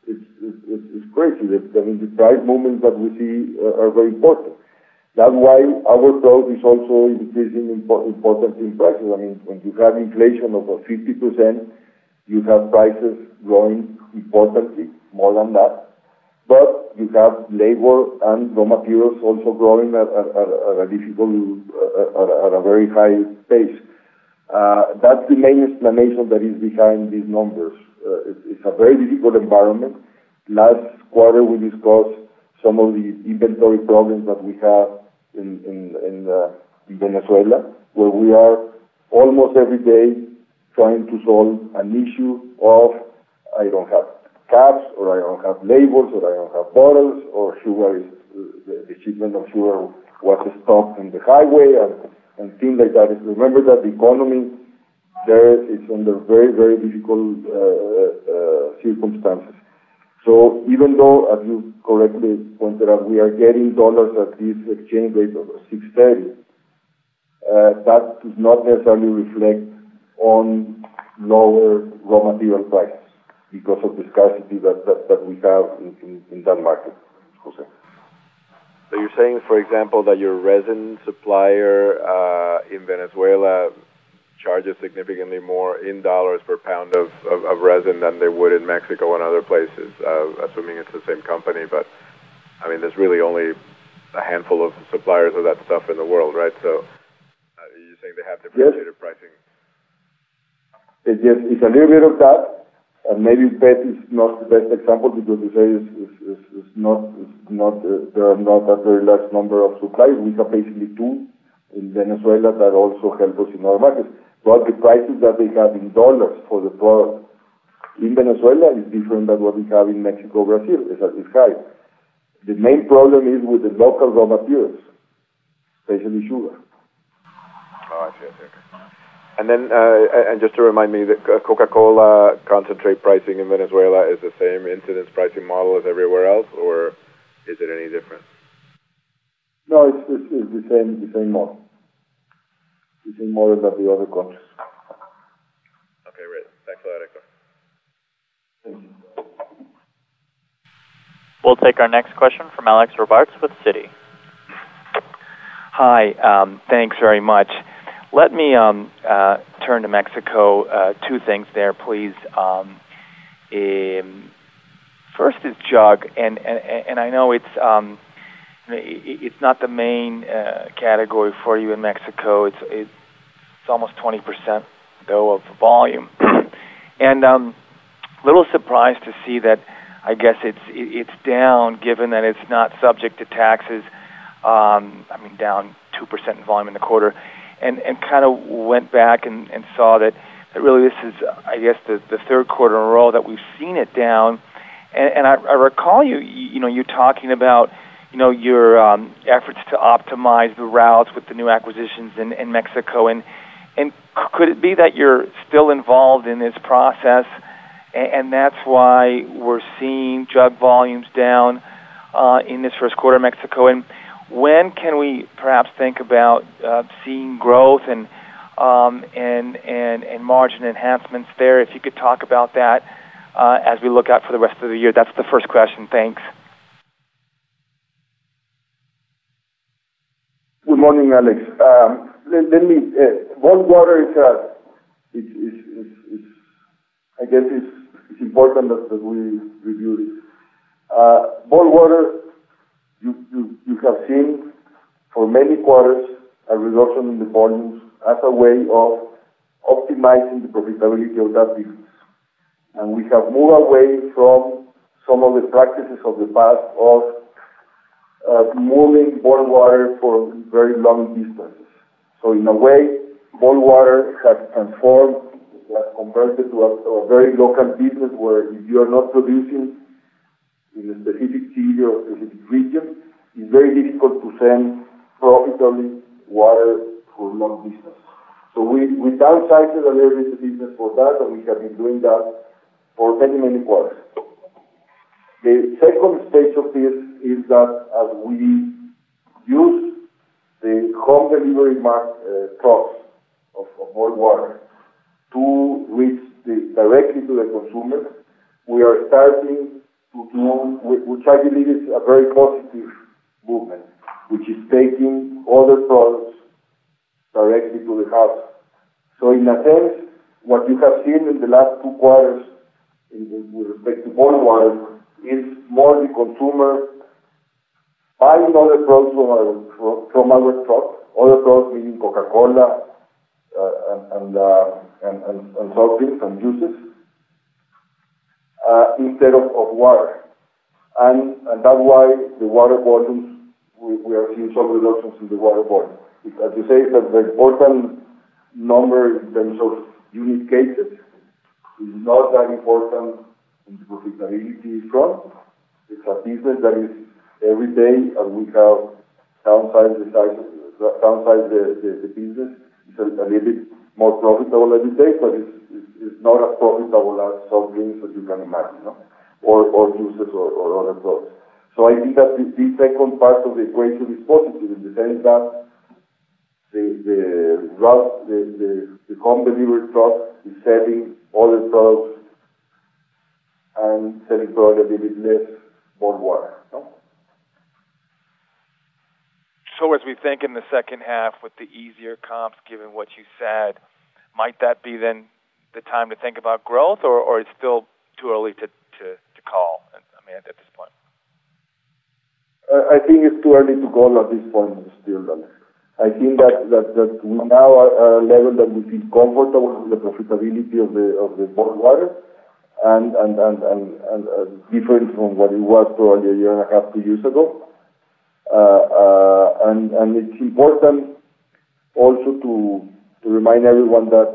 is crazy. I mean, the price movements that we see are very important. That's why our product is also increasing importantly in prices. I mean, when you have inflation of 50%, you have prices growing importantly, more than that. But you have labor and raw materials also growing at a very high pace. That's the main explanation that is behind these numbers. It's a very difficult environment. Last quarter we discussed some of the inventory problems that we have in Venezuela, where we are almost every day trying to solve an issue of I don't have caps, or I don't have labels, or I don't have bottles, or sugar the shipment of sugar was stopped in the highway, and things like that. Remember that the economy there is under very, very difficult circumstances. So even though, as you correctly pointed out, we are getting dollars at this exchange rate of 6.30, that does not necessarily reflect on lower raw material prices because of the scarcity that we have in that market, Jose. So you're saying, for example, that your resin supplier in Venezuela charges significantly more in dollars per pound of resin than they would in Mexico and other places, assuming it's the same company. But, I mean, there's really only a handful of suppliers of that stuff in the world, right? So you're saying they have differentiated pricing? It's a little bit of that. And maybe PET is not the best example because you say it's not there are not a very large number of suppliers. We have basically two in Venezuela that also help us in our markets. But the prices that they have in dollars for the product in Venezuela is different than what we have in Mexico, Brazil. It's high. The main problem is with the local raw materials, especially sugar. Oh, I see. Okay. And then, and just to remind me, the Coca-Cola concentrate pricing in Venezuela is the same incidence pricing model as everywhere else, or is it any different? No, it's the same model. The same model that the other countries. Okay, great. Thanks for that, Hector. Thank you. We'll take our next question from Alex Robarts with Citi. Hi, thanks very much. Let me turn to Mexico. Two things there, please. First is jug, and I know it's not the main category for you in Mexico. It's almost 20%, though, of volume. And a little surprised to see that, I guess it's down, given that it's not subject to taxes. Down 2% in volume in the quarter, and kind of went back and saw that really this is, I guess, the third quarter in a row that we've seen it down. And I recall you talking about your efforts to optimize the routes with the new acquisitions in Mexico, and could it be that you're still involved in this process, and that's why we're seeing jug volumes down in this first quarter in Mexico? And when can we perhaps think about seeing growth and margin enhancements there? If you could talk about that as we look out for the rest of the year. That's the first question. Thanks. Good morning, Alex. Let me. Boiled water is I guess it's important that we review this. Boiled water. You have seen for many quarters a reduction in the volumes as a way of optimizing the profitability of that business. And we have moved away from some of the practices of the past of moving boiled water for very long distances. So in a way, boiled water has transformed, has converted to a very local business where if you are not producing in a specific city or specific region, it's very difficult to send profitably water for long distance. So we downsized a little bit the business for that, and we have been doing that for many, many quarters. The second stage of this is that as we use the home delivery trucks of boiled water to reach directly to the consumer, we are starting to do, which I believe is a very positive movement, which is taking other products directly to the house. So in a sense, what you have seen in the last 2 quarters with respect to boiled water is more the consumer buying other products from our truck, other products meaning Coca-Cola and soft drinks and juices, instead of water. And that's why the water volumes, we are seeing some reductions in the water volume. As you say, it's a very important number in terms of unit cases. It's not that important in the profitability front. It's a business that is every day, and we have downsized the business. It's a little bit more profitable every day, but it's not as profitable as soft drinks as you can imagine, no? or juices or other products. So I think that the second part of the equation is positive in the sense that the home delivery truck is selling other products and selling probably a little bit less boiled water. No? So as we think in the second half with the easier comps, given what you said, might that be then the time to think about growth, or it's still too early to call? At this point. I think it's too early to call at this point still. I think that we now are at a level that we feel comfortable with the profitability of the boiled water, and different from what it was probably a year and a half, 2 years ago. And it's important also to remind everyone that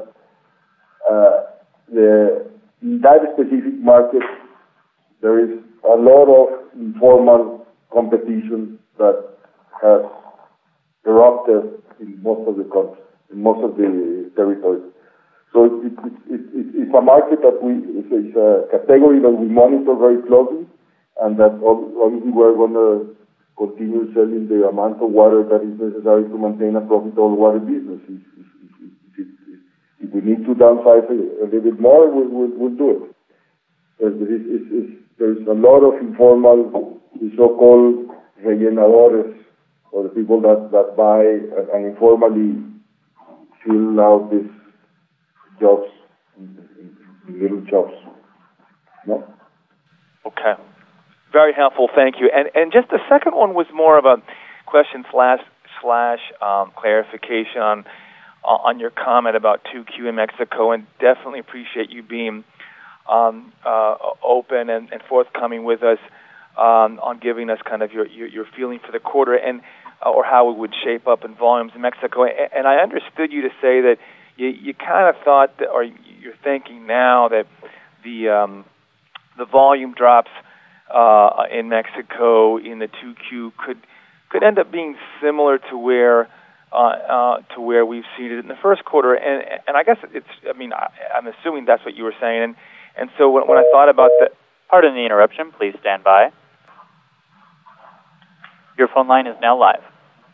in that specific market there is a lot of informal competition that has erupted in most of the country, in most of the territories. So it's a market that it's a category that we monitor very closely, and that obviously we're going to continue selling the amount of water that is necessary to maintain a profitable water business. If we need to downsize a little bit more, we'll do it. There's a lot of informal, the so-called rellenadores, or the people that buy and informally fill out these jobs, little jobs. No? Okay. Very helpful, thank you. And just the second one was more of a question slash clarification on your comment about 2Q in Mexico, and definitely appreciate you being open and forthcoming with us on giving us kind of your feeling for the quarter and or how it would shape up in volumes in Mexico. And I understood you to say that you kind of thought that, or you're thinking now that the volume drops in Mexico in the 2Q could end up being similar to where we've seen it in the first quarter. And I guess I'm assuming that's what you were saying. And so when I thought about that, pardon the interruption. Please stand by. Your phone line is now live.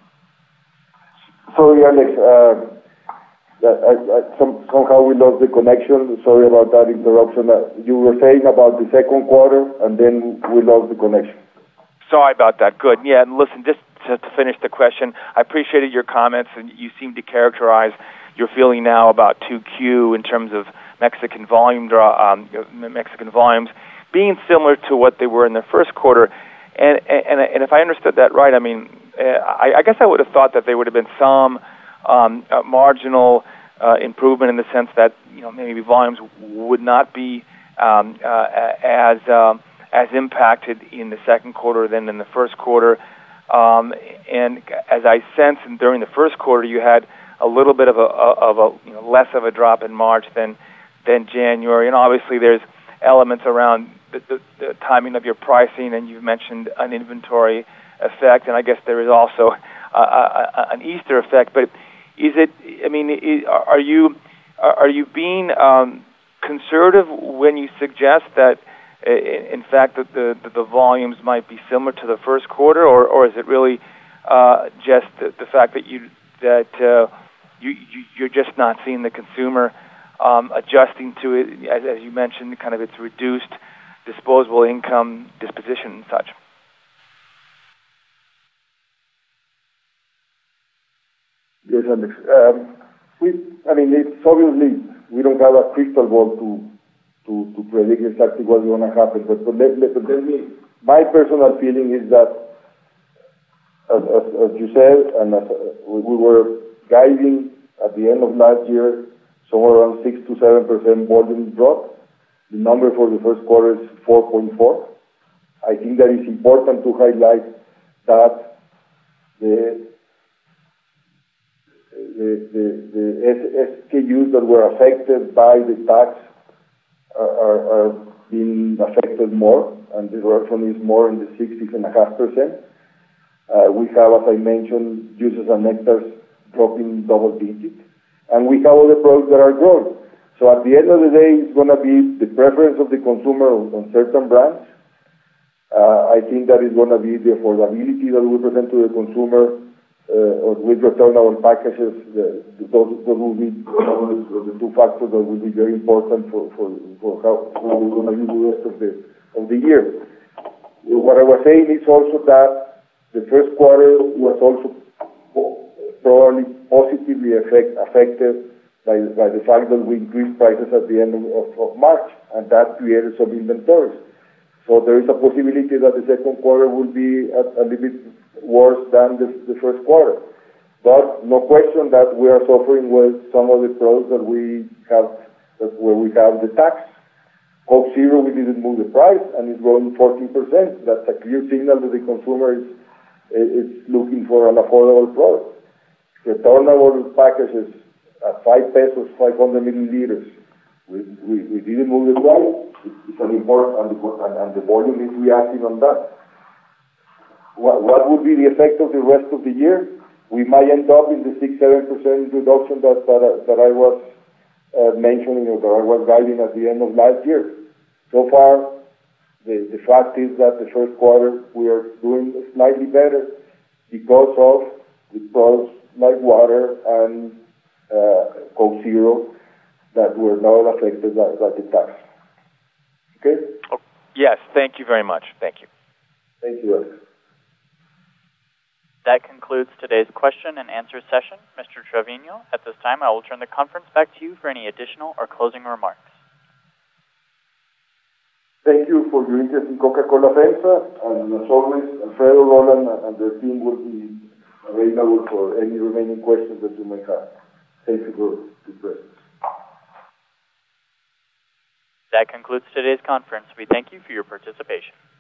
Sorry, Alex. Somehow we lost the connection. Sorry about that interruption. You were saying about the second quarter, and then we lost the connection. Sorry about that. Good. Yeah, and listen, just to finish the question, I appreciated your comments, and you seem to characterize your feeling now about 2Q in terms of Mexican volumes being similar to what they were in the first quarter. And if I understood that right, I mean, I guess I would have thought that there would have been some marginal improvement in the sense that maybe volumes would not be as impacted in the second quarter than in the first quarter. And as I sensed during the first quarter, you had a little bit of a less of a drop in March than January, and obviously there's elements around the timing of your pricing, and you've mentioned an inventory effect, and I guess there is also an Easter effect. But is it? I mean, are you being conservative when you suggest that, in fact, that the volumes might be similar to the first quarter, or is it really just the fact that you're just not seeing the consumer adjusting to it, as you mentioned, kind of its reduced disposable income disposition and such? Yes, Alex. It's obviously we don't have a crystal ball to predict exactly what's going to happen. But let me. My personal feeling is that, as you said, and as we were guiding at the end of last year, somewhere around 6 to 7% volume drop. The number for the first quarter is 4.4. I think that it's important to highlight that the SKUs that were affected by the tax are being affected more, and the reduction is more in the 60.5%. We have, as I mentioned, juices and nectars dropping double digits, and we have other products that are growing. So at the end of the day, it's going to be the preference of the consumer on certain brands. I think that is going to be the affordability that we present to the consumer, or with returnable packages. Those will be the two factors that will be very important for how we're going to use the rest of the year. What I was saying is also that the first quarter was also probably positively affected by the fact that we increased prices at the end of March, and that created some inventories. So there is a possibility that the second quarter will be a little bit worse than the first quarter. But no question that we are suffering with some of the products that we have, where we have the tax. Coke Zero, we didn't move the price, and it's growing 14%. That's a clear signal that the consumer is looking for an affordable product. Returnable packages at 5 pesos, 500 milliliters. We didn't move the price. It's an important, and the volume is reacting on that. What would be the effect of the rest of the year? We might end up in the 6-7% reduction that I was mentioning, or that I was guiding at the end of last year. So far, the fact is that the first quarter we are doing slightly better because of the products like water and Coke Zero that were not affected by the tax. Okay? Oh, yes, thank you very much. Thank you. Thank you, Alex. That concludes today's question and answer session. Mr. Trevino, at this time I will turn the conference back to you for any additional or closing remarks. Thank you for your interest in Coca-Cola FEMSA, and as always, Alfredo, Roland, and their team will be available for any remaining questions that you may have. safer to presence. That concludes today's conference. We thank you for your participation.